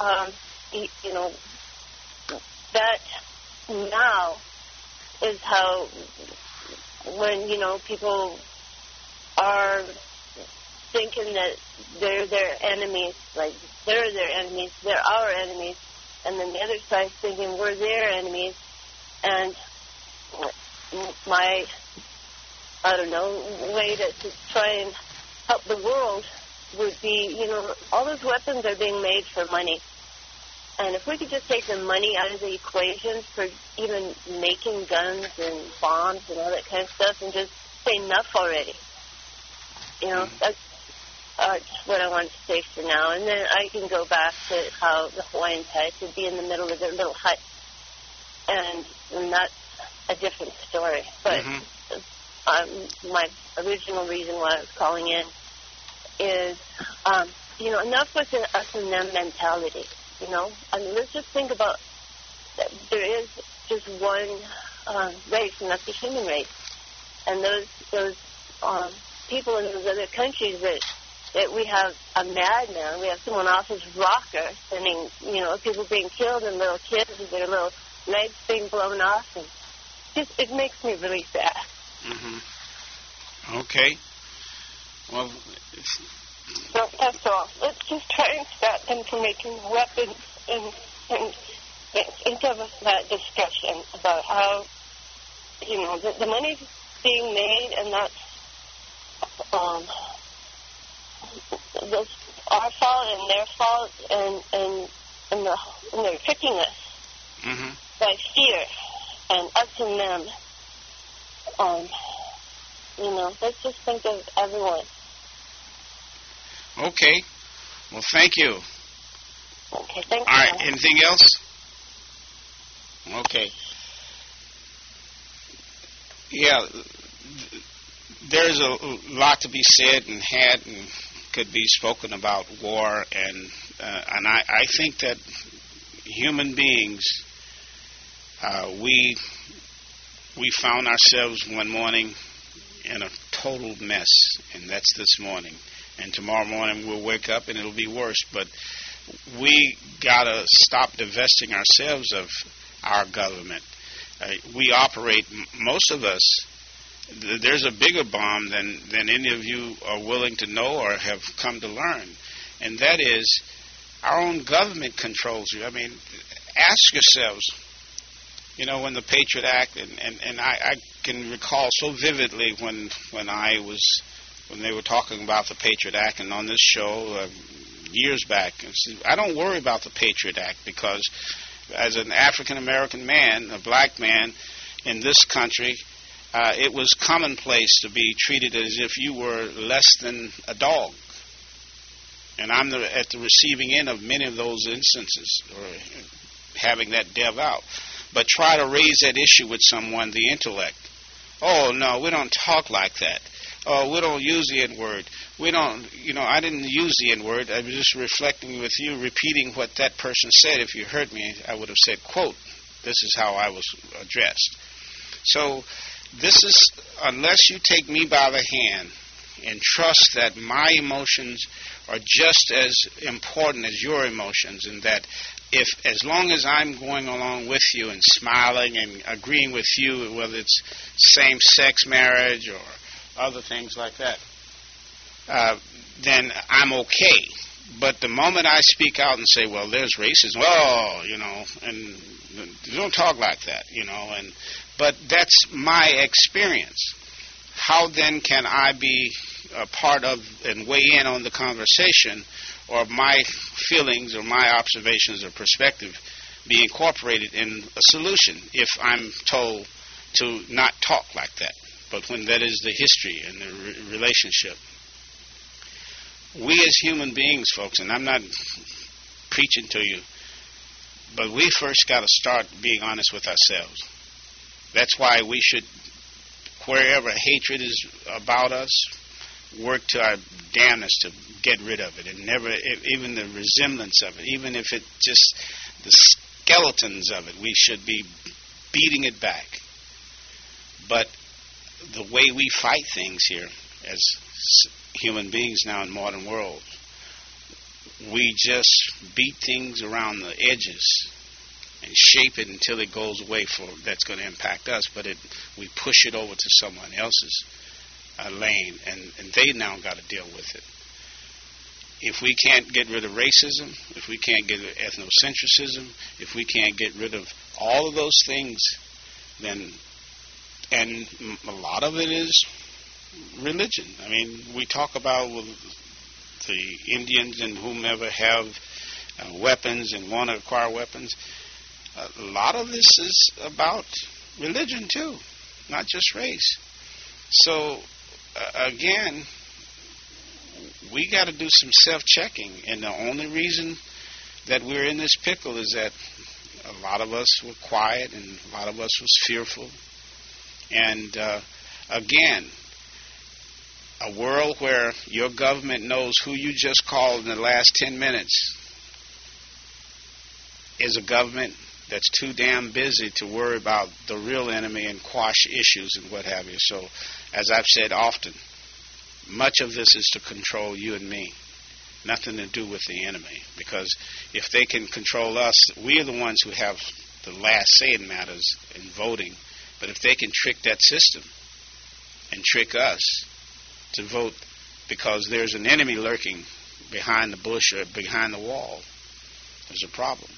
that now is how when, people are thinking that they're their enemies, like they're their enemies, they're our enemies, and then the other side's thinking we're their enemies, and my, way to try and help the world would be, all those weapons are being made for money. And if we could just take the money out of the equation for even making guns and bombs and all that kind of stuff and just say enough already. That's what I wanted to say for now. And then I can go back to how the Hawaiians had to be in the middle of their little hut. And that's a different story. But my original reason why I was calling in is, enough with the us and them mentality. Let's just think about that there is just one race, and that's the human race. And those people in those other countries that we have a madman, we have someone off his rocker, sending, people being killed and little kids with their little legs being blown off, and it makes me really sad. Okay. Well, So that's all. Let's just try and stop them from making weapons and instead of that discussion about how, the money's being made and that's our fault and their fault and they're tricking us by fear and us and them. Let's just think of everyone. Okay. Well, thank you. Okay, thank you. All right. Anything else? Okay. Yeah. there's a lot to be said and had and could be spoken about war, and I think that human beings, we found ourselves one morning in a total mess, and that's this morning. And tomorrow morning we'll wake up and it'll be worse. But we gotta stop divesting ourselves of our government. We operate, most of us. There's a bigger bomb than any of you are willing to know or have come to learn, and that is our own government controls you. I mean, ask yourselves, you know, when the Patriot Act, and I can recall so vividly when they were talking about the Patriot Act, and on this show years back, I don't worry about the Patriot Act because as an African American man, a black man in this country, it was commonplace to be treated as if you were less than a dog. And I'm at the receiving end of many of those instances, or having that dev out. But try to raise that issue with someone, the intellect. Oh, no, we don't talk like that. Oh, we don't use the N-word. We don't, I didn't use the N-word. I was just reflecting with you, repeating what that person said. If you heard me, I would have said, quote, this is how I was addressed. So this is, unless you take me by the hand and trust that my emotions are just as important as your emotions, and that if, as long as I'm going along with you and smiling and agreeing with you, whether it's same-sex marriage or other things like that, then I'm okay. But the moment I speak out and say, well, there's racism, and you don't talk like that, but that's my experience. How then can I be a part of and weigh in on the conversation, or my feelings or my observations or perspective be incorporated in a solution if I'm told to not talk like that? But when that is the history and the relationship. We as human beings, folks, and I'm not preaching to you, but we first got to start being honest with ourselves. That's why we should, wherever hatred is about us, work to our damnness to get rid of it, and never, even the resemblance of it, even if it just the skeletons of it, we should be beating it back. But the way we fight things here as human beings now in modern world, we just beat things around the edges and shape it until it goes away. That's going to impact us, but we push it over to someone else's lane, and they now got to deal with it. If we can't get rid of racism, if we can't get rid of ethnocentrism, if we can't get rid of all of those things, then, and a lot of it is religion. I mean, we talk about the Indians and whomever have weapons and want to acquire weapons. A lot of this is about religion too, not just race. So again, we got to do some self-checking, and the only reason that we're in this pickle is that a lot of us were quiet and a lot of us was fearful. And again, a world where your government knows who you just called in the last 10 minutes is a government that's too damn busy to worry about the real enemy and quash issues and what have you. So, as I've said often, much of this is to control you and me, nothing to do with the enemy. Because if they can control us, we are the ones who have the last say in matters in voting. But if they can trick that system and trick us to vote because there's an enemy lurking behind the bush or behind the wall, there's a problem.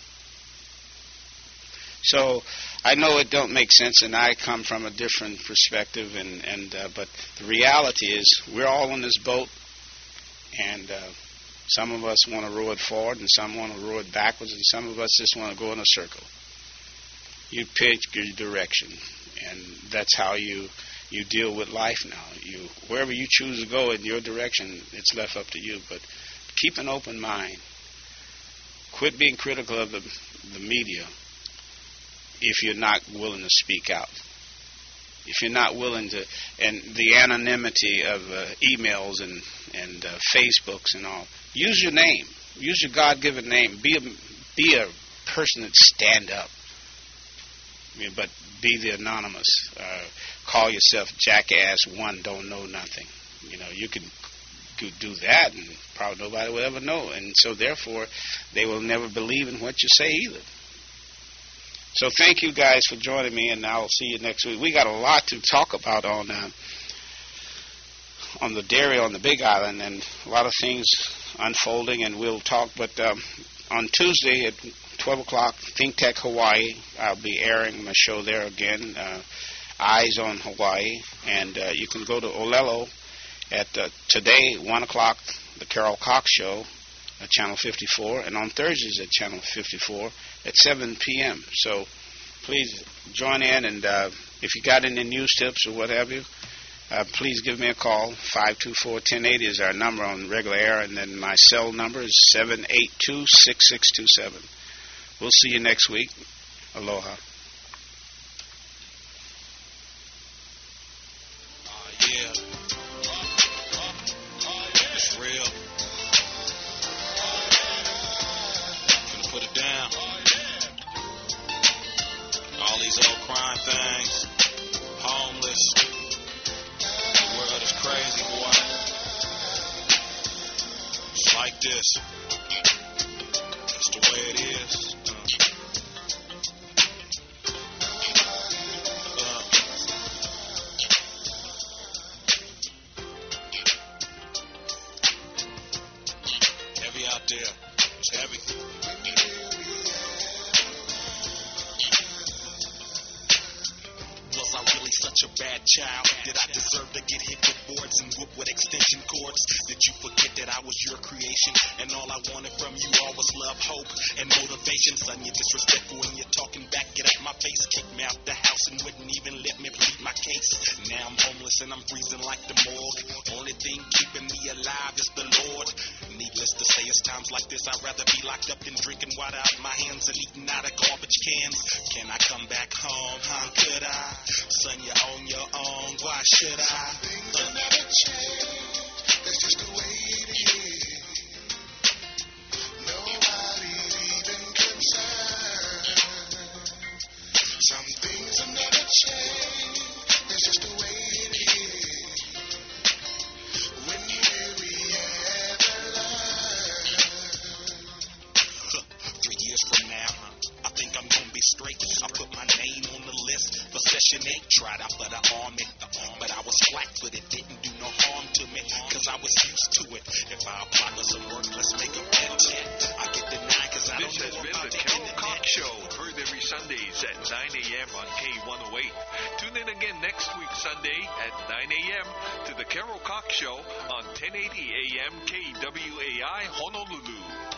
So I know it don't make sense, and I come from a different perspective, but the reality is we're all in this boat, and some of us want to row it forward, and some want to row it backwards, and some of us just want to go in a circle. You pick your direction, and that's how you deal with life now. Wherever you choose to go in your direction, it's left up to you, but keep an open mind. Quit being critical of the media if you're not willing to speak out. if you're not willing to, and the anonymity of emails and Facebooks and all, use your name. Use your God-given name. Be a person that stand up. But be the anonymous. Call yourself Jackass One. Don't know nothing. You can do that, and probably nobody will ever know. And so, therefore, they will never believe in what you say either. So, thank you guys for joining me, and I'll see you next week. We got a lot to talk about on the dairy on the Big Island, and a lot of things unfolding, and we'll talk. But on Tuesday at 12 o'clock, Think Tech Hawaii, I'll be airing my show there again, Eyes on Hawaii. And you can go to Olelo at today, 1 o'clock, the Carol Cox Show at Channel 54, and on Thursdays at Channel 54 at 7 p.m. So please join in, and if you got any news tips or what have you, please give me a call. 524-1080 is our number on regular air, and then my cell number is 782-6627. We'll see you next week. Aloha. Yeah. It's real. Gonna put it down. All these old crime things. Homeless. The world is crazy, boy. It's like this. It's the way it is. Heavy out there. It's heavy. Was I really such a bad child? Did I deserve to get hit with boards and whooped with extension cords? Did you forget that I was your creation? And all I wanted from you all was love, hope, and motivation. Son, you're disrespectful when you're talking back. Get out my face, kick me out the house, and wouldn't even let me plead my case. Now I'm homeless and I'm freezing like the morgue. Only thing keeping me alive is the Lord. Needless to say, it's times like this I'd rather be locked up than drinking water out of my hands and eating out of garbage cans. Can I come back home? Huh? Could I? Son, you're on your own. Why should I? Things will never change. That's just the way it is. Nobody's even concerned. Some things will never change. That's just the way it is. When will we ever learn? 3 years from now, I think I'm gonna be straight. I put my name on the list for Session 8. Tried out for the Army, but I was flack, but it didn't do no harm to me, cause I was used to it. If I apply for some work, let's make a bet. I get denied cause I don't know about the Carol internet. Cox Show, heard every Sundays at 9 a.m. on K108. Tune in again next week Sunday at 9 a.m. to the Carol Cox Show on 1080 a.m. KWAI Honolulu.